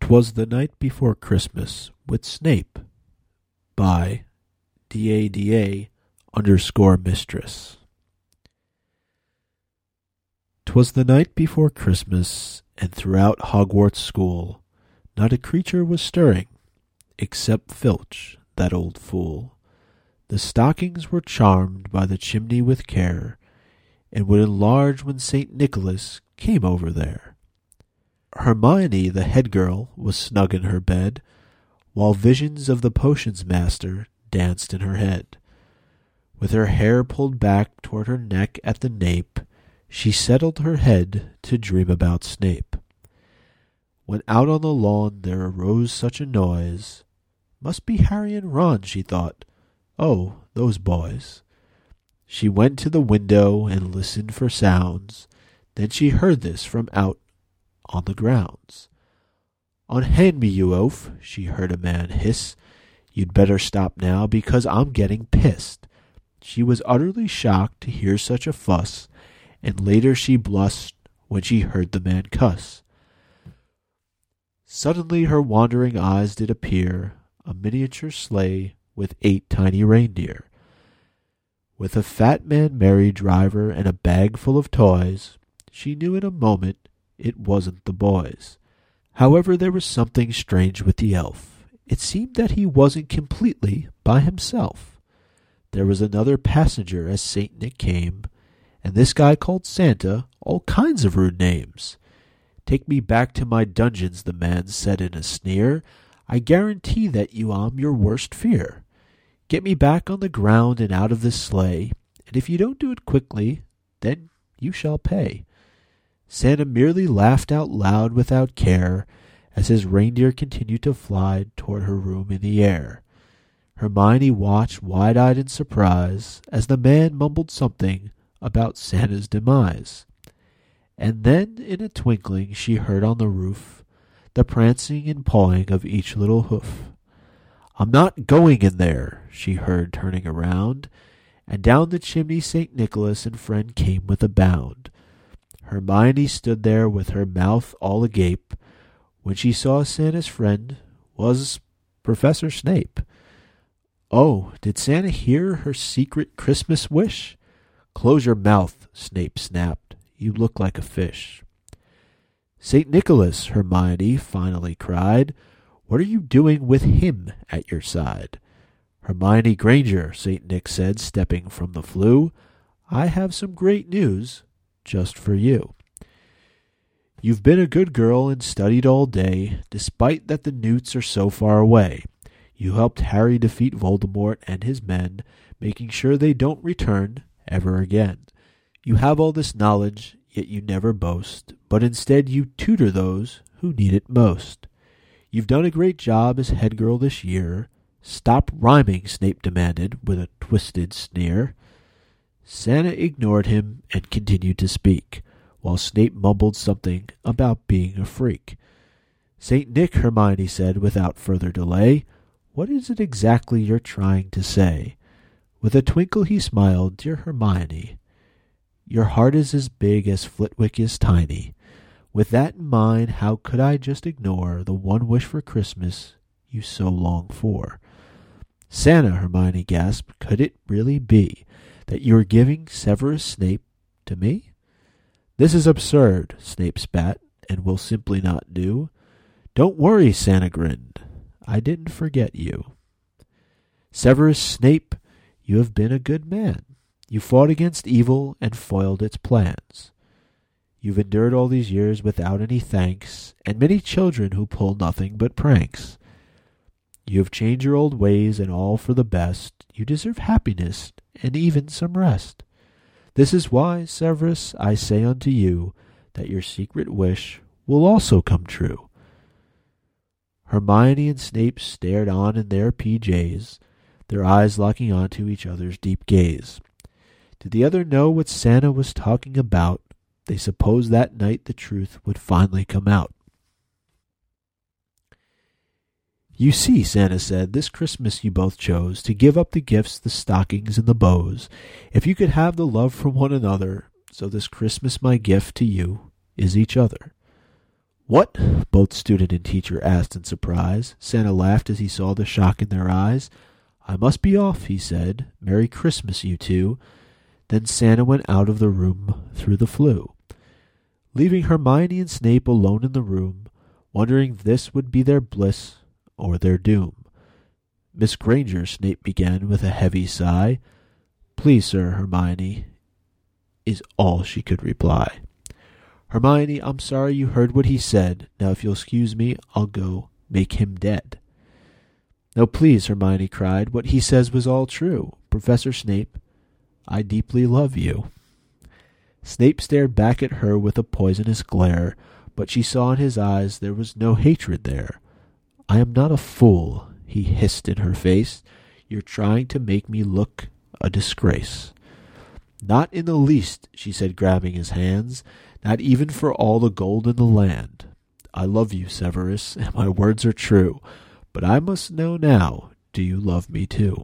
'Twas the Night Before Christmas with Snape by D A D A underscore mistress. 'Twas the night before Christmas, and throughout Hogwarts school not a creature was stirring, except Filch, that old fool. The stockings were charmed by the chimney with care, and would enlarge when Saint Nicholas came over there. Hermione, the head girl, was snug in her bed, while visions of the potions master danced in her head. With her hair pulled back toward her neck at the nape, she settled her head to dream about Snape. When out on the lawn there arose such a noise, must be Harry and Ron, she thought. Oh, those boys. She went to the window and listened for sounds. Then she heard this from out on the grounds. "Unhand me, you oaf," she heard a man hiss. "You'd better stop now, because I'm getting pissed." She was utterly shocked to hear such a fuss, and later she blushed when she heard the man cuss. Suddenly her wandering eyes did appear a miniature sleigh with eight tiny reindeer. With a fat man merry driver and a bag full of toys, she knew in a moment it wasn't the boys. However, there was something strange with the elf. It seemed that he wasn't completely by himself. There was another passenger as Saint Nick came, and this guy called Santa all kinds of rude names. "Take me back to my dungeons," the man said in a sneer. "I guarantee that you I'm your worst fear. Get me back on the ground and out of this sleigh, and if you don't do it quickly, then you shall pay." Santa merely laughed out loud without care as his reindeer continued to fly toward her room in the air. Hermione watched wide-eyed in surprise as the man mumbled something about Santa's demise. And then, in a twinkling, she heard on the roof the prancing and pawing of each little hoof. "I'm not going in there," she heard turning around, and down the chimney Saint Nicholas and friend came with a bound. Hermione stood there with her mouth all agape when she saw Santa's friend was Professor Snape. Oh, did Santa hear her secret Christmas wish? "Close your mouth," Snape snapped. "You look like a fish." "Saint Nicholas," Hermione finally cried, "what are you doing with him at your side?" "Hermione Granger," Saint Nick said, stepping from the flue, "I have some great news just for you. You've been a good girl and studied all day, despite that the Newts are so far away. You helped Harry defeat Voldemort and his men, making sure they don't return ever again. You have all this knowledge, yet you never boast, but instead you tutor those who need it most. You've done a great job as head girl this year." "Stop rhyming," Snape demanded with a twisted sneer. Santa ignored him and continued to speak, while Snape mumbled something about being a freak. "Saint Nick," Hermione said without further delay, "what is it exactly you're trying to say?" With a twinkle he smiled. "Dear Hermione, your heart is as big as Flitwick is tiny. With that in mind, how could I just ignore the one wish for Christmas you so long for?" "Santa," Hermione gasped, "could it really be that you are giving Severus Snape to me?" "This is absurd," Snape spat, "and will simply not do." "Don't worry," Santa grinned, "I didn't forget you. Severus Snape, you have been a good man. You fought against evil and foiled its plans. You've endured all these years without any thanks, and many children who pull nothing but pranks. You have changed your old ways, and all for the best. You deserve happiness and even some rest. This is why, Severus, I say unto you that your secret wish will also come true." Hermione and Snape stared on in their P Js, their eyes locking onto each other's deep gaze. Did the other know what Santa was talking about? They supposed that night the truth would finally come out. "You see," Santa said, "this Christmas you both chose to give up the gifts, the stockings, and the bows, if you could have the love from one another. So this Christmas my gift to you is each other." "What?" both student and teacher asked in surprise. Santa laughed as he saw the shock in their eyes. "I must be off," he said. "Merry Christmas, you two." Then Santa went out of the room through the flue, leaving Hermione and Snape alone in the room, wondering if this would be their bliss or their doom. "Miss Granger," Snape began with a heavy sigh. "Please, sir, Hermione," is all she could reply. "Hermione, I'm sorry you heard what he said. Now, if you'll excuse me, I'll go make him dead." "No, please," Hermione cried. "What he says was all true. Professor Snape, I deeply love you." Snape stared back at her with a poisonous glare, but she saw in his eyes there was no hatred there. "I am not a fool," he hissed in her face. "You're trying to make me look a disgrace." "Not in the least," she said, grabbing his hands. "Not even for all the gold in the land. I love you, Severus, and my words are true. But I must know now, do you love me too?"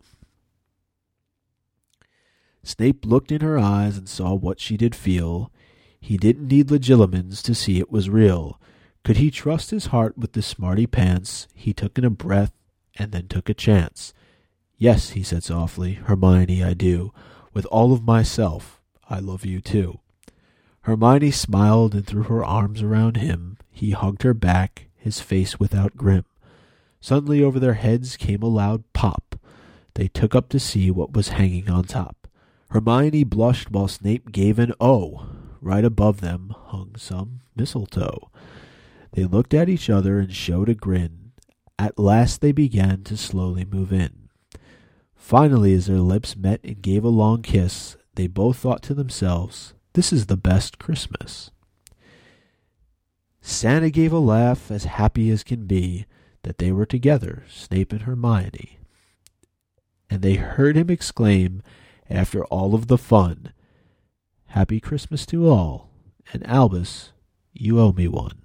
Snape looked in her eyes and saw what she did feel. He didn't need legilimens to see it was real. Could he trust his heart with the smarty pants? He took in a breath and then took a chance. "Yes," he said softly, "Hermione, I do. With all of myself, I love you too." Hermione smiled and threw her arms around him. He hugged her back, his face without grim. Suddenly over their heads came a loud pop. They took up to see what was hanging on top. Hermione blushed while Snape gave an "oh." Right above them hung some mistletoe. They looked at each other and showed a grin. At last they began to slowly move in. Finally, as their lips met and gave a long kiss, they both thought to themselves, "This is the best Christmas." Santa gave a laugh as happy as can be that they were together, Snape and Hermione. And they heard him exclaim, after all of the fun, "Happy Christmas to all, and Albus, you owe me one."